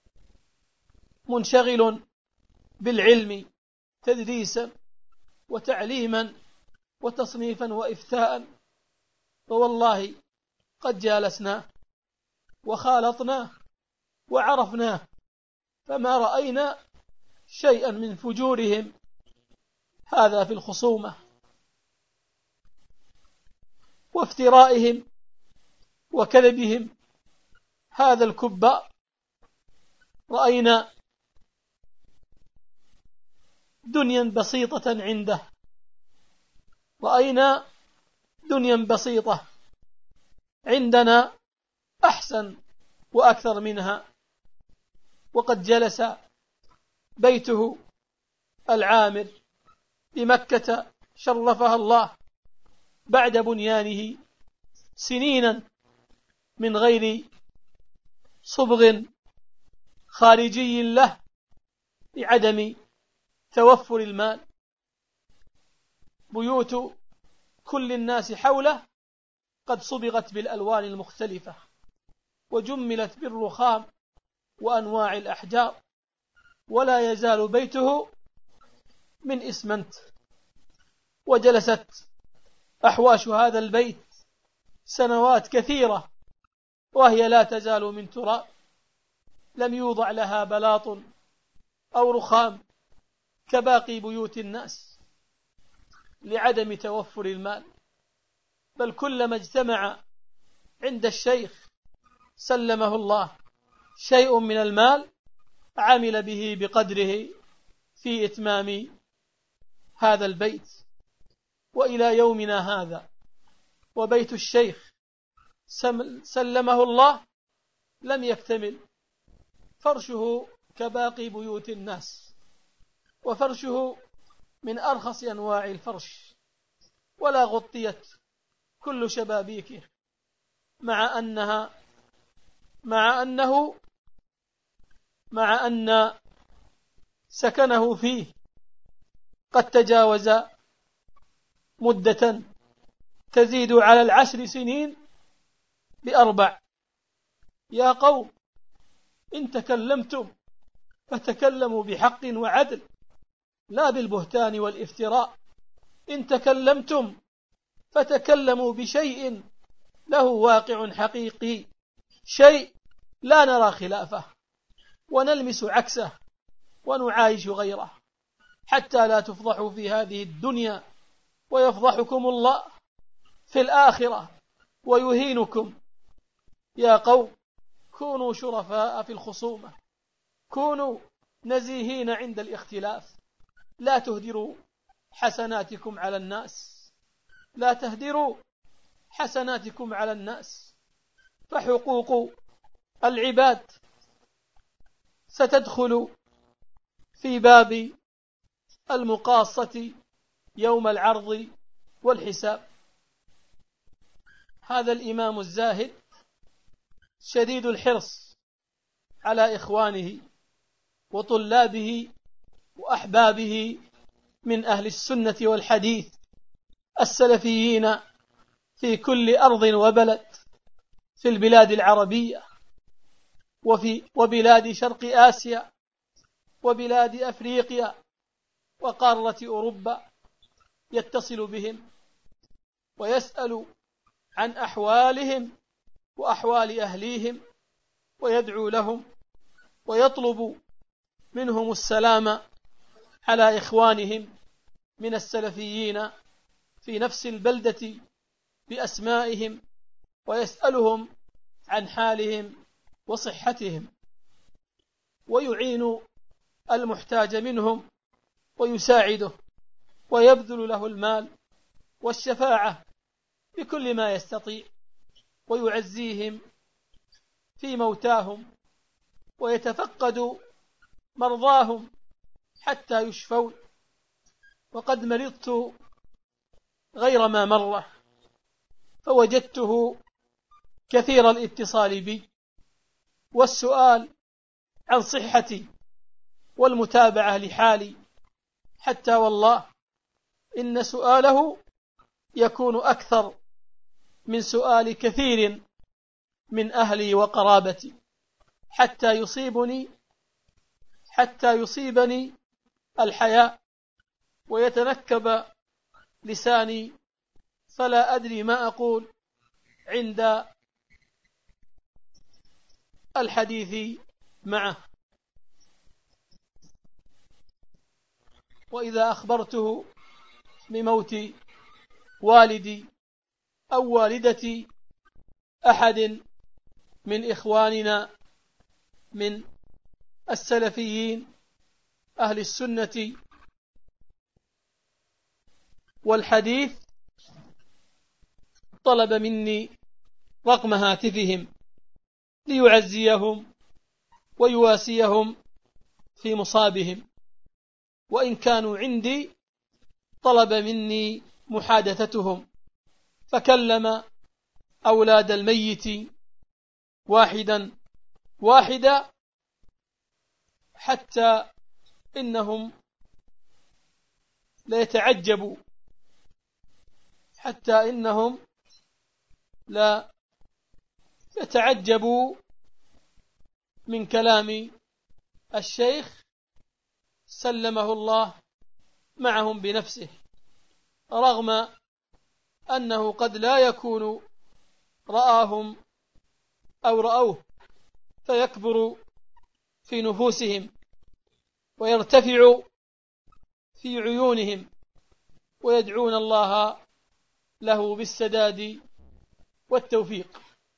منشغل بالعلم تدريسا وتعليما وتصنيفا وإفتاء. فوالله قد جالسناه وخالطناه وعرفناه فما رأينا شيئا من فجورهم هذا في الخصومة وافترائهم وكذبهم هذا الكباء. رأينا دنيا بسيطة عنده، رأينا دنيا بسيطة عندنا أحسن وأكثر منها. وقد جلس بيته العامر بمكة شرفها الله بعد بنيانه سنينا من غير صبغ خارجي له لعدم توفر المال. بيوت كل الناس حوله قد صبغت بالألوان المختلفة وجملت بالرخام وأنواع الأحجار، ولا يزال بيته من إسمنت. وجلست أحواش هذا البيت سنوات كثيرة وهي لا تزال من تراب، لم يوضع لها بلاط أو رخام كباقي بيوت الناس لعدم توفر المال، بل كلما اجتمع عند الشيخ سلمه الله شيء من المال عمل به بقدره في إتمام هذا البيت. وإلى يومنا هذا وبيت الشيخ سلمه الله لم يكتمل، فرشه كباقي بيوت الناس، وفرشه من أرخص أنواع الفرش، ولا غطيت كل شبابيكه، مع أنها مع أنه مع أن سكنه فيه قد تجاوز مدة تزيد على العشر سنين بأربع. يا قوم إن تكلمتم فتكلموا بحق وعدل لا بالبهتان والافتراء، إن تكلمتم فتكلموا بشيء له واقع حقيقي، شيء لا نرى خلافه ونلمس عكسه ونعايش غيره، حتى لا تفضحوا في هذه الدنيا ويفضحكم الله في الآخرة ويهينكم. يا قوم كونوا شرفاء في الخصومة، كونوا نزيهين عند الاختلاف، لا تهدروا حسناتكم على الناس، لا تهدروا حسناتكم على الناس، فحقوق العباد ستدخل في باب المقاصة يوم العرض والحساب. هذا الإمام الزاهد شديد الحرص على إخوانه وطلابه وأحبابه من أهل السنة والحديث السلفيين في كل أرض وبلد في البلاد العربية وفي وبلاد شرق آسيا وبلاد أفريقيا وقارة أوروبا، يتصل بهم ويسأل عن أحوالهم وأحوال أهليهم ويدعو لهم ويطلب منهم السلام على إخوانهم من السلفيين في نفس البلدة بأسمائهم، ويسألهم عن حالهم وصحتهم، ويعين المحتاج منهم ويساعده ويبذل له المال والشفاعة بكل ما يستطيع، ويعزيهم في موتاهم ويتفقد مرضاهم حتى يشفون. وقد مرضت غير ما مرة فوجدته كثير الاتصال بي والسؤال عن صحتي والمتابعة لحالي، حتى والله إن سؤاله يكون أكثر من سؤال كثير من أهلي وقرابتي، حتى يصيبني حتى يصيبني الحياء ويتنكب لساني فلا أدري ما أقول عند الحديث معه. وإذا أخبرته بموت والدي أو والدتي أحد من إخواننا من السلفيين أهل السنة والحديث طلب مني رقم هاتفهم ليعزيهم ويواسيهم في مصابهم، وإن كانوا عندي طلب مني محادثتهم، فكلم أولاد الميت واحدا واحدا حتى إنهم لا يتعجبوا حتى إنهم لا يتعجبوا من كلام الشيخ سلمه الله معهم بنفسه، رغم أنه قد لا يكون رآهم أو رأوه فيكبر في نفوسهم ويرتفع في عيونهم، ويدعون الله له بالسداد والتوفيق.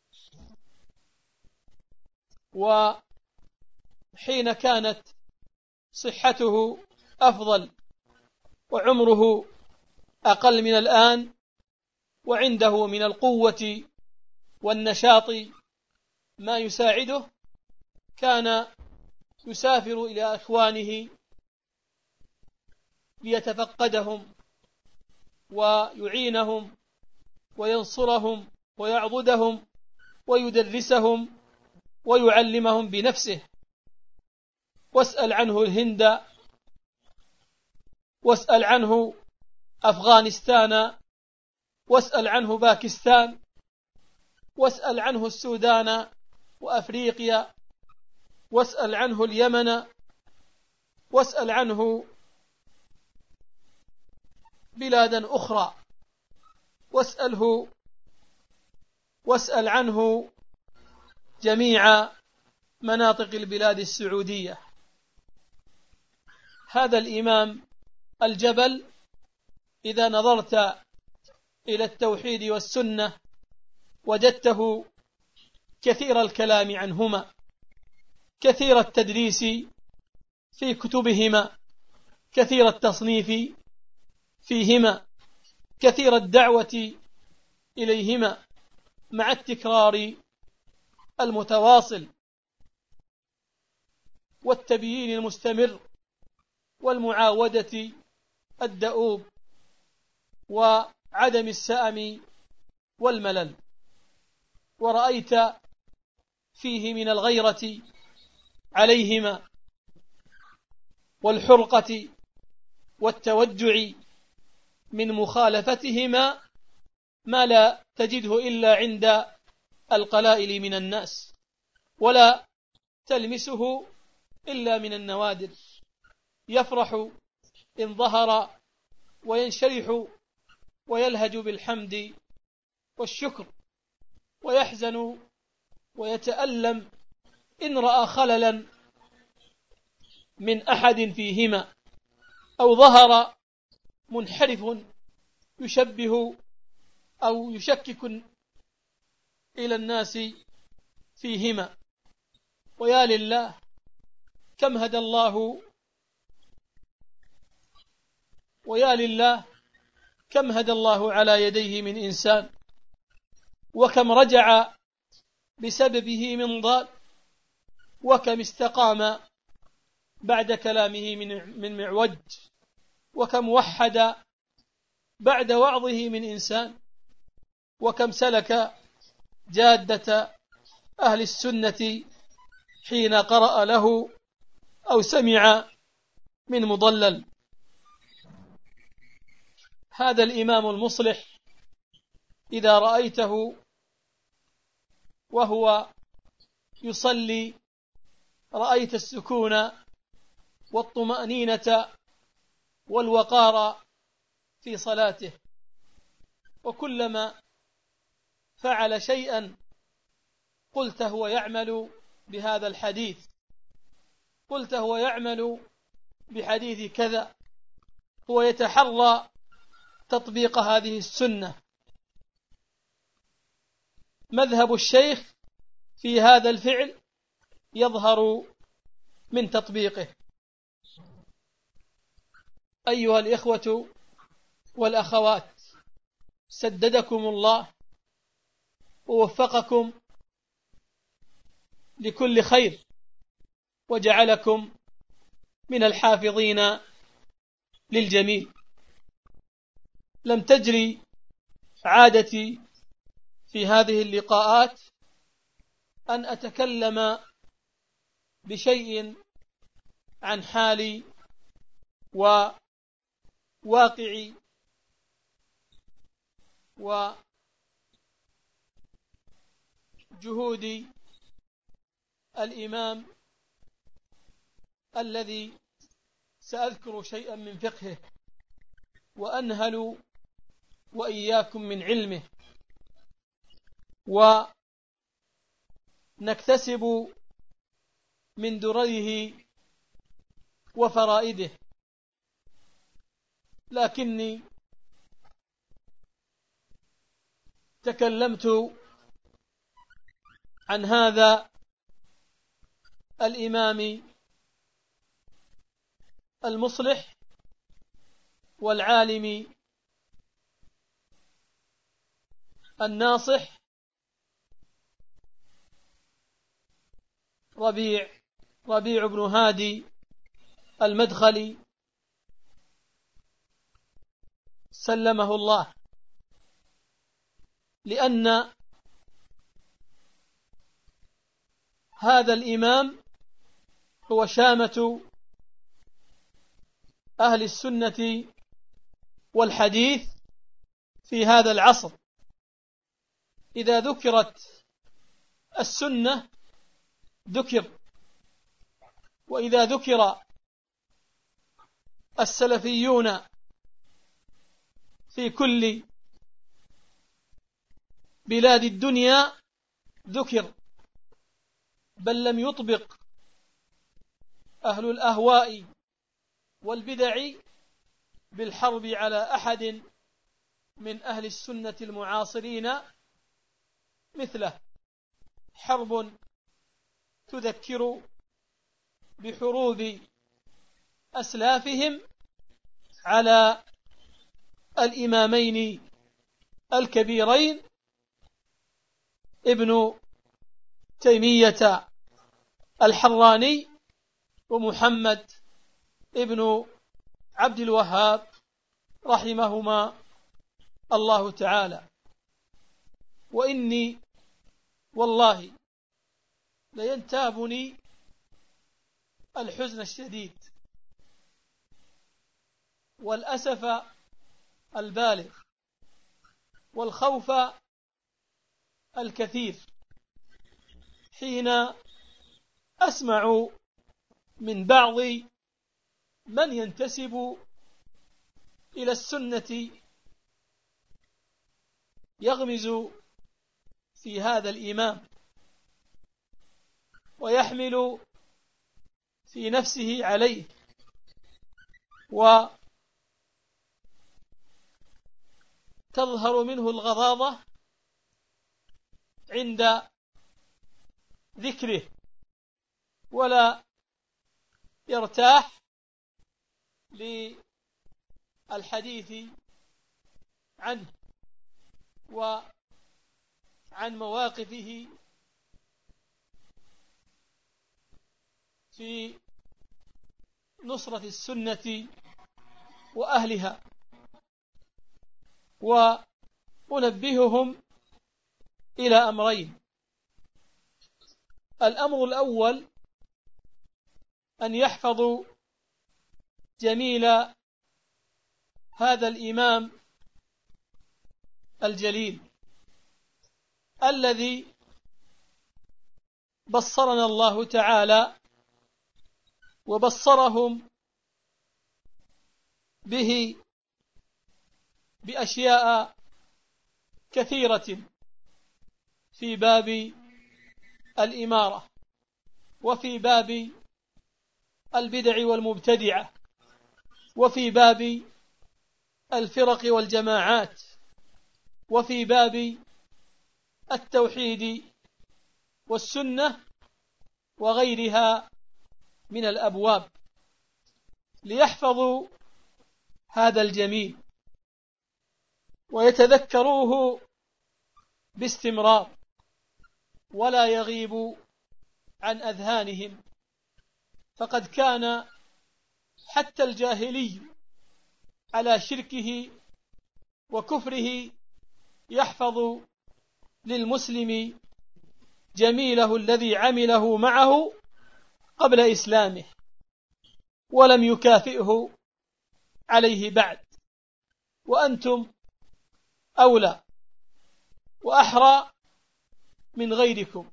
وحين كانت صحته أفضل وعمره أقل من الآن، وعنده من القوة والنشاط ما يساعده، كان يسافر إلى إخوانه ليتفقدهم ويعينهم وينصرهم ويعضدهم ويدرسهم ويعلمهم بنفسه. واسأل عنه الهند، واسأل عنه أفغانستان، واسأل عنه باكستان، واسأل عنه السودان وأفريقيا، واسأل عنه اليمن، واسأل عنه بلادا أخرى، واسأله واسأل عنه جميع مناطق البلاد السعودية. هذا الإمام الجبل إذا نظرت إلى التوحيد والسنة وجدته كثير الكلام عنهما، كثير التدريس في كتبهما، كثير التصنيف فيهما، كثير الدعوة إليهما، مع التكرار المتواصل والتبيين المستمر والمعاودة الدؤوب وعدم السأم والملل. ورأيت فيه من الغيرة عليهما والحرقة والتوجع من مخالفتهما ما لا تجده إلا عند القلائل من الناس، ولا تلمسه إلا من النوادر. يفرح إن ظهر وينشرح ويلهج بالحمد والشكر، ويحزن ويتألم إن رأى خللا من أحد فيهما، أو ظهر منحرف يشبه أو يشكك إلى الناس فيهما. ويا لله كم هدى الله ويا لله كم هدى الله على يديه من إنسان، وكم رجع بسببه من ضال، وكم استقام بعد كلامه من من معوج، وكم وحد بعد وعظه من إنسان، وكم سلك جادة أهل السنة حين قرأ له أو سمع من مضلل. هذا الإمام المصلح إذا رأيته وهو يصلي رأيت السكون والطمأنينة والوقار في صلاته، وكلما فعل شيئا قلت هو يعمل بهذا الحديث، قلت هو يعمل بحديث كذا، هو يتحرى تطبيق هذه السنة. مذهب الشيخ في هذا الفعل يظهر من تطبيقه. أيها الإخوة والأخوات، سددكم الله ووفقكم لكل خير، وجعلكم من الحافظين للجميل. لم تجري عادتي في هذه اللقاءات أن أتكلم بشيء عن حالي وواقعي وجهود الإمام الذي سأذكر شيئا من فقهه وأنهل وإياكم من علمه، ونكتسب من درره وفرائده. لكني تكلمت عن هذا الإمام المصلح والعالم الناصح ربيع ربيع بن هادي المدخلي سلمه الله، لأن هذا الإمام هو شامة أهل السنة والحديث في هذا العصر. إذا ذكرت السنة ذكر، وإذا ذكر السلفيون في كل بلاد الدنيا ذكر، بل لم يطبق أهل الأهواء والبدع بالحرب على أحد من أهل السنة المعاصرين مثله، حرب تذكر بحروب أسلافهم على الإمامين الكبيرين ابن تيمية الحراني ومحمد ابن عبد الوهاب رحمهما الله تعالى. وإني والله لينتابني الحزن الشديد والأسف البالغ والخوف الكثير حين أسمع من بعض من ينتسب إلى السنة يغمز في هذا الإمام ويحمل في نفسه عليه، وتظهر منه الغضاضة عند ذكره، ولا يرتاح للحديث عنه وعن مواقفه في نصرة السنة وأهلها. وأنبههم إلى أمرين: الأمر الأول أن يحفظوا جميل هذا الإمام الجليل الذي بصرنا الله تعالى وبصرهم به بأشياء كثيرة في باب الإمارة، وفي باب البدع والمبتدعة، وفي باب الفرق والجماعات، وفي باب التوحيد والسنة وغيرها من الأبواب، ليحفظوا هذا الجميل ويتذكروه باستمرار ولا يغيب عن أذهانهم، فقد كان حتى الجاهلي على شركه وكفره يحفظ للمسلم جميله الذي عمله معه قبل إسلامه، ولم يكافئه عليه بعد. وأنتم أولى وأحرى من غيركم،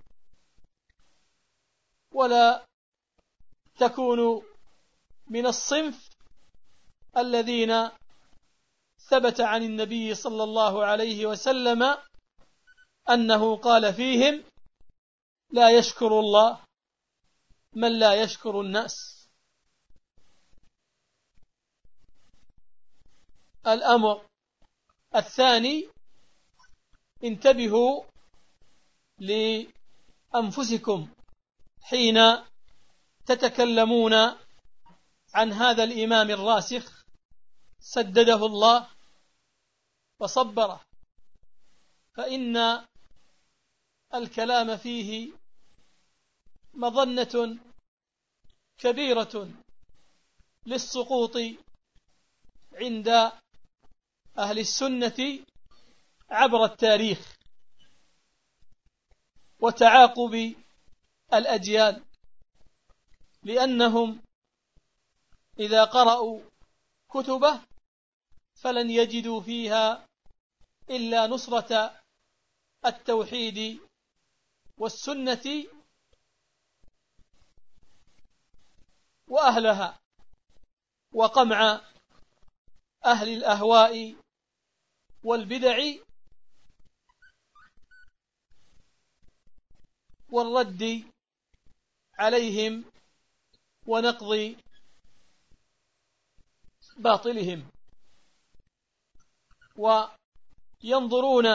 ولا تكونوا من الصنف الذين ثبت عن النبي صلى الله عليه وسلم أنه قال فيهم: لا يشكر الله من لا يشكر الناس. الأمر الثاني: انتبهوا لأنفسكم حين تتكلمون عن هذا الإمام الراسخ سدده الله وصبره، فإن الكلام فيه مظنة كبيرة للسقوط عند أهل السنة عبر التاريخ وتعاقب الأجيال، لأنهم إذا قرأوا كتبه فلن يجدوا فيها إلا نصرة التوحيد والسنة وأهلها، وقمع أهل الأهواء والبدع والرد عليهم ونقض باطلهم. وينظرون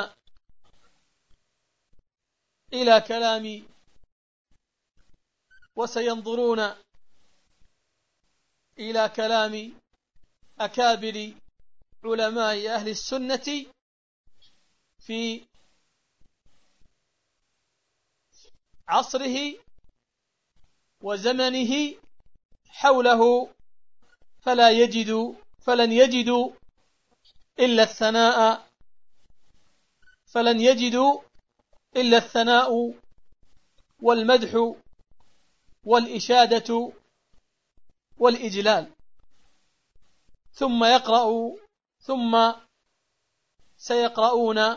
إلى كلام وسينظرون إلى كلام أكابر علماء أهل السنة في عصره وزمنه حوله، فلا يجدوا فلن يجدوا إلا الثناء فلن يجدوا إلا الثناء والمدح والإشادة والإجلال، ثم يقرأ ثم سيقرؤون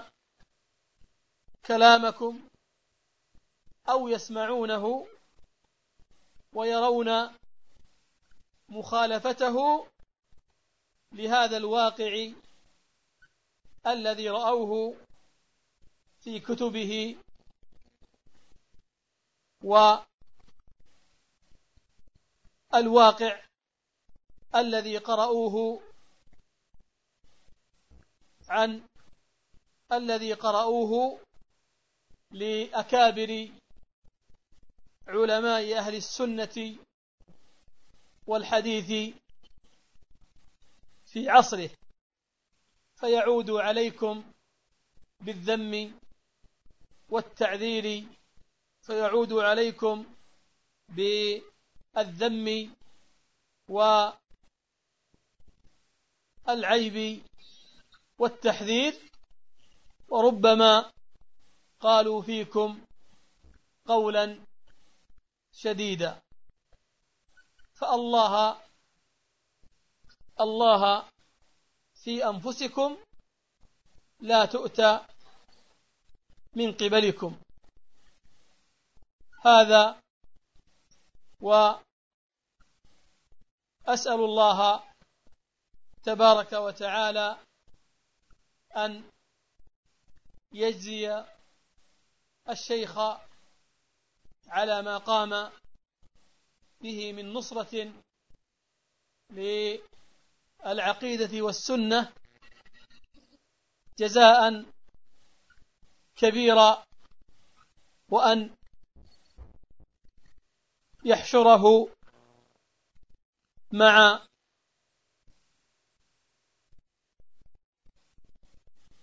كلامكم أو يسمعونه ويرون مخالفته لهذا الواقع الذي رأوه في كتبه والواقع الذي قرأوه عن الذي قرأوه لأكابر علماء أهل السنة والحديث في عصره، فيعود عليكم بالذم والتعذير، فيعود عليكم بالذم والعيب والتحذير، وربما قالوا فيكم قولا شديدا. فالله الله في أنفسكم لا تؤتى من قبلكم. هذا، وأسأل الله تبارك وتعالى أن يجزي الشيخ على ما قام به من نصرة للعقيدة والسنة جزاء كبيرا، وأن يحشره مع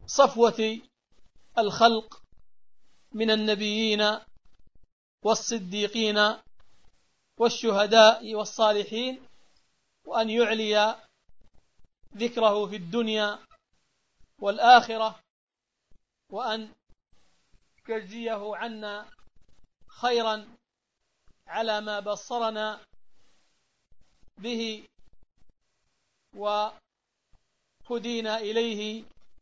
صفوة الخلق من النبيين والصديقين والشهداء والصالحين، وأن يعلي ذكره في الدنيا والآخرة، وأن يجزيه عنا خيرا على ما بصرنا به وهدينا إليه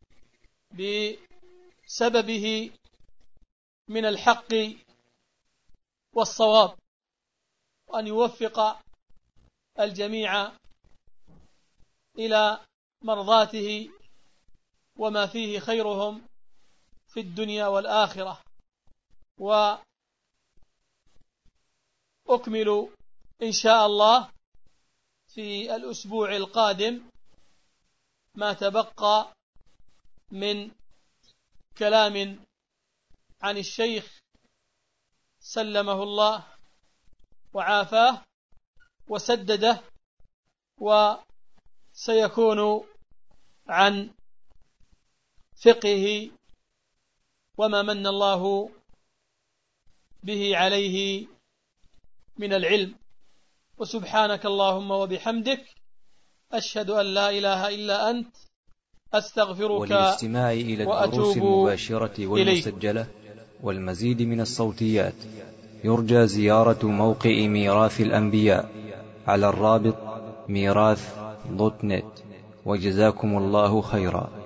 بسببه من الحق والصواب، وأن يوفق الجميع إلى مرضاته وما فيه خيرهم في الدنيا والآخرة. وأكمل إن شاء الله في الأسبوع القادم ما تبقى من كلام عن الشيخ سلمه الله وعافاه وسدده، وسيكون عن فقهه وما من الله به عليه من العلم. وسبحانك اللهم وبحمدك، أشهد أن لا إله إلا أنت، أستغفرك وللاستماع إلى الدروس المباشرة والمسجلة والمزيد من الصوتيات يرجى زيارة موقع ميراث الأنبياء على الرابط ميراث دوت نت. وجزاكم الله خيرا.